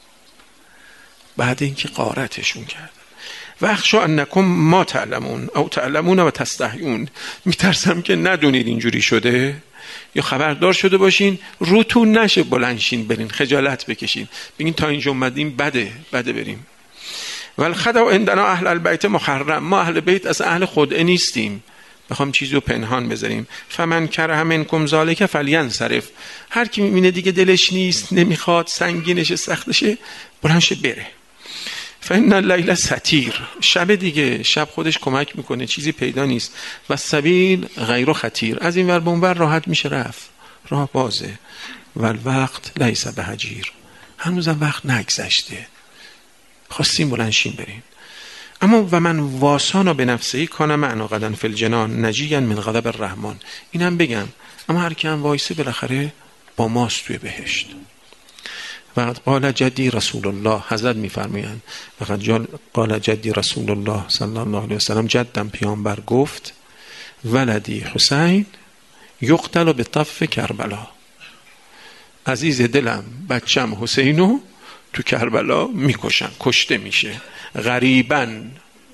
بعد اینکه غارتشون کردن. و اخشا انکم ما تعلمون او تعلمون و تستحیون، میترسم که ندونید اینجوری شده یا خبردار شده باشین، روتون نشه بلنشین برین خجالت بکشین بگین تا اینجا اومدیم بده بده بریم. والخدع عندنا اهل البیت محرم، ما اهل بیت از اهل خدعه نیستیم، بخوام چیزی رو پنهان بذاریم. فمن کره منکم ذالک فلینصرف، هر کی میبینه دیگه دلش نیست، نمیخواد، سنگینشه، سختشه، بلنشه بره. فإن اللیل ستیر، شب دیگه، شب خودش کمک میکنه، چیزی پیدا نیست. و سبیل غیر خطیر، از این ور به اون ور راحت میشه رفت، راه بازه. و الوقت لیس بهجیر، هنوزم وقت نگذشته، خواستیم بلنشیم بریم. اما و من واسانا به نفسهی کان معنا غدا فی الجنان نجیا من غضب الرحمن. اینم بگم، اما هر کی هم وایسه بالاخره با ماست توی بهشت. وقد قال جدی رسول الله، حضرت میفرمایند وقد قال جدی رسول الله صلی الله علیه و سلم، جدم پیامبر گفت ولدی حسین یقتل بطف کربلا، عزیز دلم بچم حسینو تو کربلا میکشن، کشته میشه. غریبن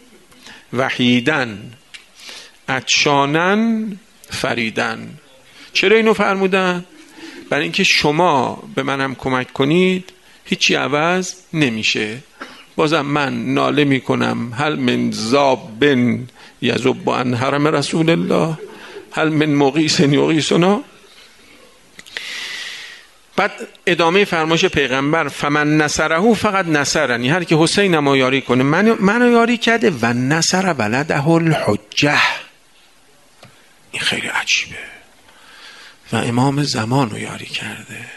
وحیدن عطشانن فریدن. چرا اینو فرمودن؟ برای اینکه شما به منم کمک کنید هیچی عوض نمیشه، بازم من ناله میکنم هل من ذابن یذب عن حرم رسول الله، هل من مغیث یغیثنا. بعد ادامه فرمایش پیغمبر فمن نصره فقط نصرنی، هر که حسین ما یاری کنه من منو یاری کرده. و نصر ولده الحجه، این خیلی عجیبه. و امام زمان رو یاری کرده.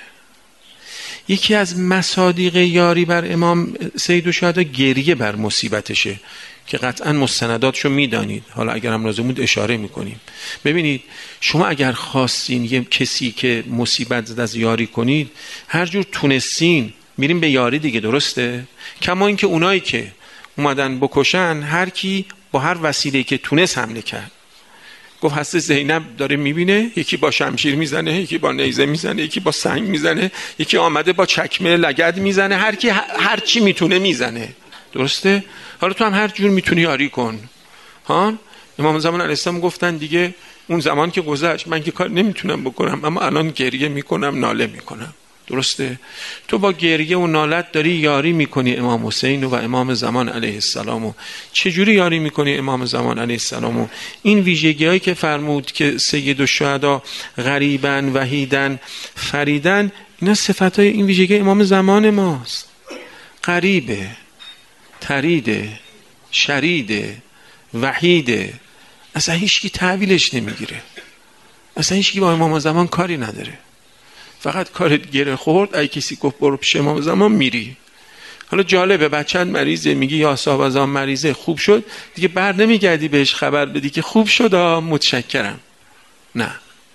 یکی از مصادیق یاری بر امام سید الشهدا گریه بر مصیبتشه که قطعا مستنداتشو میدانید، حالا اگر هم لازم بود اشاره میکنیم. ببینید شما اگر خواستین یه کسی که مصیبت زده از یاری کنید، هر جور تونستین میریم به یاری دیگه، درسته؟ کما اینکه اونایی که اومدن بکشن هر کی با هر وسیله‌ای که تونست حمله کرد. گفت هست زینب داره میبینه، یکی با شمشیر میزنه، یکی با نیزه میزنه، یکی با سنگ میزنه، یکی آمده با چکمه لگد میزنه، هر کی هر چی میتونه میزنه، درسته؟ حالا تو هم هر جور میتونی یاری کن. ها امام زمان علیه السلام گفتن دیگه اون زمان که گذشت من که کار نمیتونم بکنم، اما الان گریه میکنم، ناله میکنم، درسته؟ تو با گریه و نالت داری یاری میکنی امام حسین و امام زمان علیه السلام. چجوری یاری میکنی امام زمان علیه السلام؟ این ویژگی هایی که فرمود که سید الشهدا غریبن وحیدن فریدن، اینا صفت های این ویژگی امام زمان ماست. غریبه، تریده، شریده، وحیده، اصلا هیچکی تحویلش نمیگیره، اصلا هیچکی با امام زمان کاری نداره. فقط کارت گره خورد ای کسی گفت برو پیش امام زمان میری. حالا جالبه بچه‌ت مریضه، میگی یا صاحب از آن مریضه خوب شد، دیگه بر نمیگردی بهش خبر بدی که خوب شد متشکرم. نه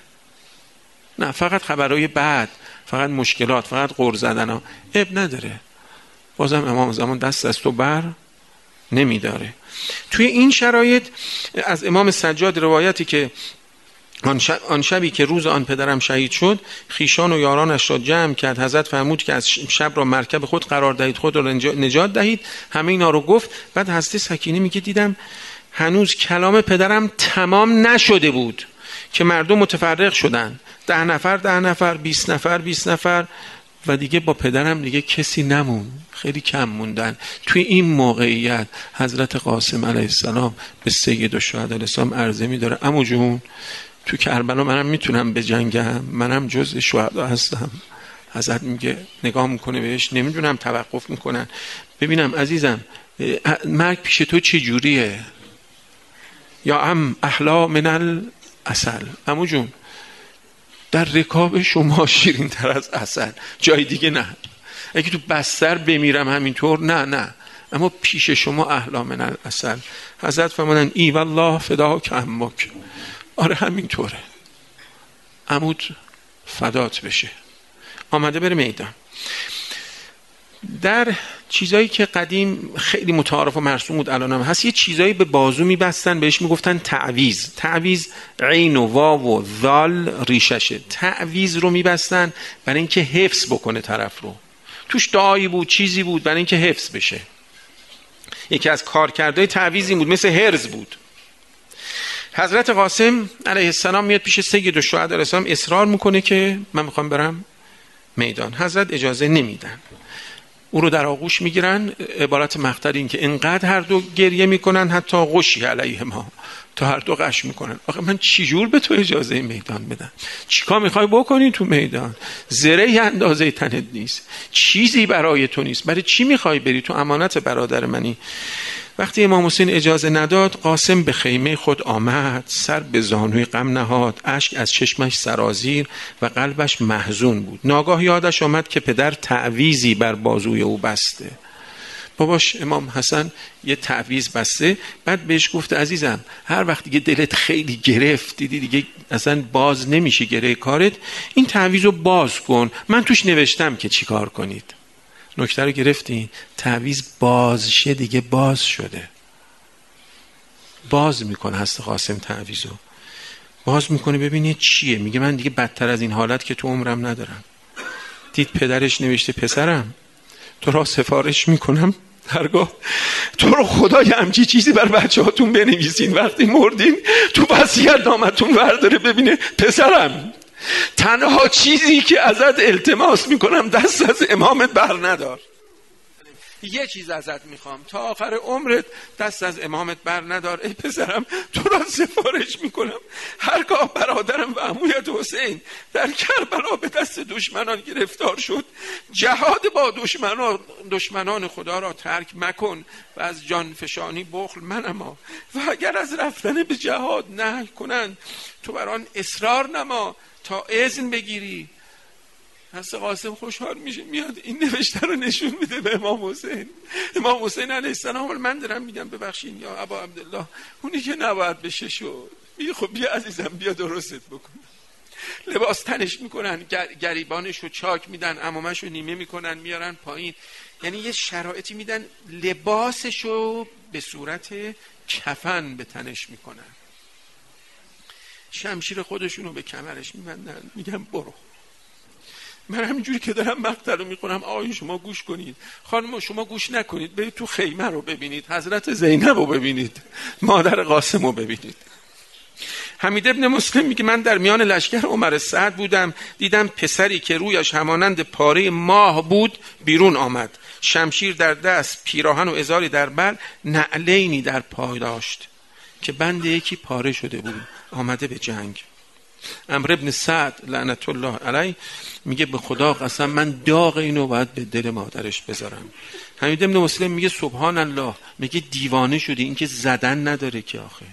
نه، فقط خبرهای بعد، فقط مشکلات، فقط غر زدن ها، اب نداره. بازم امام زمان دست از تو بر نمیداره. توی این شرایط از امام سجاد روایتی که آن, شب، آن شبی که روز آن پدرم شهید شد خیشان و یارانش را جمع کرد. حضرت فرمود که از شب را مرکب خود قرار دهید، خود را نجات دهید. همه اینا رو گفت. بعد حضرت سکینه میگه دیدم هنوز کلام پدرم تمام نشده بود که مردم متفرق شدن، ده نفر ده نفر بیست نفر بیست نفر و دیگه با پدرم دیگه کسی نمون، خیلی کم موندن. توی این موقعیت حضرت قاسم علیه السلام به سید الشهدا علیه السلام عرضه می‌داره عمو جون تو کربلا منم میتونم بجنگم، منم جزء شهدا هستم. حضرت میگه نگاه میکنه بهش، نمیدونم توقف میکنن ببینم عزیزم مرگ پیش تو چه جوریه؟ یا ام احلا من العسل، عمو جون در رکاب شما شیرین تر از عسل، جای دیگه نه. اگه تو بستر بمیرم همینطور نه نه، اما پیش شما احلا من العسل. حضرت فرمودن ای والله فداک عمک، آره همینطوره، عمود فدات بشه. آمده بره میدان. در چیزایی که قدیم خیلی متعارف و مرسوم بود الان هم هست، یه چیزایی به بازو میبستن بهش میگفتن تعویذ. تعویذ عین و واو و ذال ریششه. تعویذ رو میبستن برای اینکه حفظ بکنه طرف رو، توش دعایی بود چیزی بود برای اینکه حفظ بشه. یکی از کارکردهای تعویذ این بود، مثل هرز بود. حضرت قاسم علیه السلام میاد پیش سید الشهدا علیه السلام اصرار میکنه که من میخوام برم میدان. حضرت اجازه نمیدن. او رو در آغوش میگیرن. عبارت مقطع این که انقدر هر دو گریه میکنن حتی غشی علیه ما، تا هر دو غش میکنن. آخه من چی جور به تو اجازه میدان بدم؟ چیکار میخوای بکنی تو میدان؟ زره اندازه تنت نیست، چیزی برای تو نیست، برای چی میخوای بری؟ تو امانت برادر منی. وقتی امام حسین اجازه نداد، قاسم به خیمه خود آمد، سر به زانوی غم نهاد، اشک از چشمش سرازیر و قلبش محزون بود. ناگاه یادش آمد که پدر تعویذی بر بازوی او بسته. باباش امام حسن یه تعویذ بسته، بعد بهش گفت عزیزم هر وقت دیگه دلت خیلی گرفت، دیدی دیگه اصلا باز نمیشه گره کارت، این تعویذ رو باز کن، من توش نوشتم که چی کار کنید. نکته رو گرفتین؟ تعویذ باز شه دیگه باز شده. باز میکنه هست قاسم تعویذ رو باز میکنه ببینید چیه. میگه من دیگه بدتر از این حالت که تو عمرم ندارم. دید پدرش نوشته پسرم تو را سفارش میکنم هرگاه تو رو خدا یه همچی چیزی بر بچه هاتون بنویسین، وقتی مردین تو وصیت نامتون ورداره ببینه پسرم تنها چیزی که ازت التماس میکنم دست از امامت بر ندار. یه چیز ازت میخوام، تا آخر عمرت دست از امامت بر ندار. ای پسرم تو را سفارش میکنم هرگاه برادرم و عمویت حسین در کربلا به دست دشمنان گرفتار شد، جهاد با دشمنان دشمنان خدا را ترک مکن و از جان فشانی بخل منما، و اگر از رفتن به جهاد نهی کنند تو بر آن اصرار نما تا اذن بگیری. حضرت قاسم خوشحال میشه، میاد این نوشته رو نشون میده به امام حسین. امام حسین علیه السلام من دارم میگم ببخشید یا ابا عبدالله اونی که نباید بشه شد. میگه خب بیا عزیزم بیا درستت بکن. لباس تنش میکنن، گریبانش رو چاک میدن، عمامش رو نیمه میکنن میارن پایین، یعنی یه شرایطی میدن لباسش رو به صورت کفن به تنش میکنن، شمشیر خودشون رو به کمرش میبندن، میگن برو. من همینجوری که دارم مقطع رو میخونم آقای شما گوش کنید، خانم شما گوش نکنید، برید تو خیمه رو ببینید، حضرت زینب رو ببینید، مادر قاسم رو ببینید. حمید ابن مسلم میگه من در میان لشکر عمر سعد بودم، دیدم پسری که رویش همانند پاره ماه بود بیرون آمد، شمشیر در دست، پیراهن و ازاری در بر، نعلینی در پای داشت که بند یکی پاره شده بود، آمده به جنگ. عمرو ابن سعد لعنت الله علیه میگه به خدا قسم من داغ اینو باید به دل مادرش بذارم. حمید ابن مسلم میگه سبحان الله، میگه دیوانه شدی، این که زدن نداره که آخه.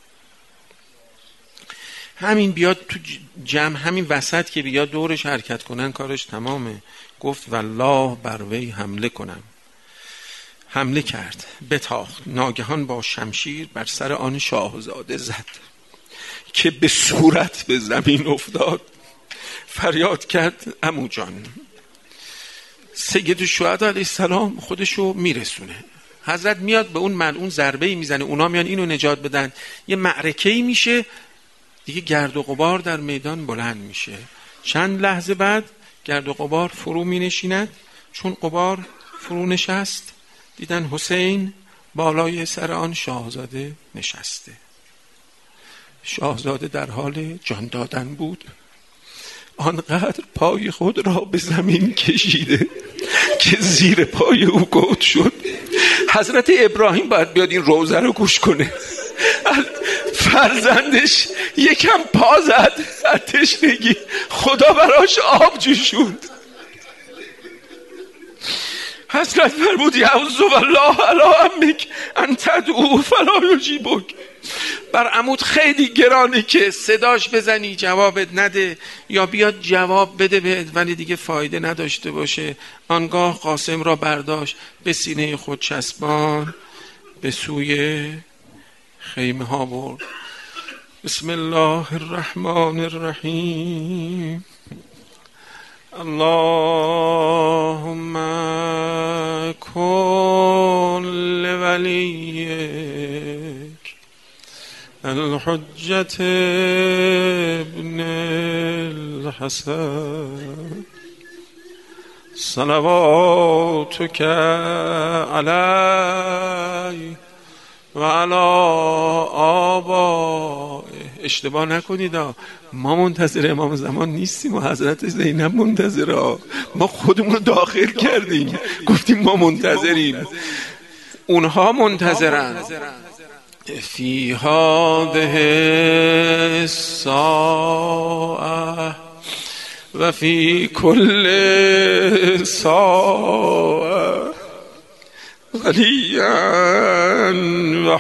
همین بیاد تو جمع، همین وسط که بیاد دورش حرکت کنن کارش تمامه. گفت والله بر وی حمله کنم. حمله کرد، بتاخت، ناگهان با شمشیر بر سر آن شاهزاده زد که به صورت به زمین افتاد، فریاد کرد عمو جان. سید الشهدا علیه السلام خودشو میرسونه، حضرت میاد به اون ملعون ضربه‌ای میزنه، اونا میان اینو نجات بدن، یه معرکه‌ای میشه دیگه، گرد و غبار در میدان بلند میشه. چند لحظه بعد گرد و غبار فرو می نشیند. چون غبار فرو نشست دیدن حسین بالای سر آن شاهزاده نشسته. شاهزاده در حال جان دادن بود، آنقدر پای خود را به زمین کشیده که زیر پای او گود شد. حضرت ابراهیم باید بیاد این روزه رو گوش کنه. فرزندش یکم پا زد از تشنگی، خدا براش آب جوشوند. حضرت فرمود یعوذ بالله علی عمک ان تدعو فلا یجیبک. بر عمود خیلی گرانه که صداش بزنی جوابت نده، یا بیاد جواب بده بهت ولی دیگه فایده نداشته باشه. آنگاه قاسم را برداشت، به سینه خود چسبان، به سوی خیمه ها برد. بسم الله الرحمن الرحیم. اللهم کن لولیک الحجة ابن الحسن صلواتك علیه و علی آبائه اشتباه نکنید، ما منتظر امام زمان نیستیم و حضرت زینب منتظره، ما خودمون رو داخل کردیم گفتیم ما منتظریم، اونها منتظرن. فی هذه الساعه و فی کل ساعه ولیا و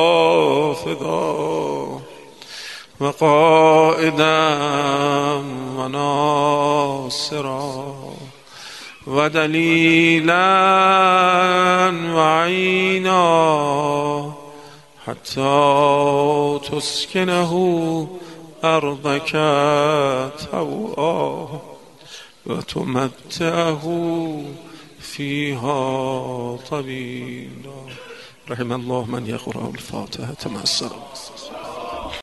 حافظا و قائدا و ناصرا و دلیلا و عینا حتی تسکنه ارضک طوعا و تمتعه فیها طویلا. رحم الله من یقرأ الفاتحة مع السلام.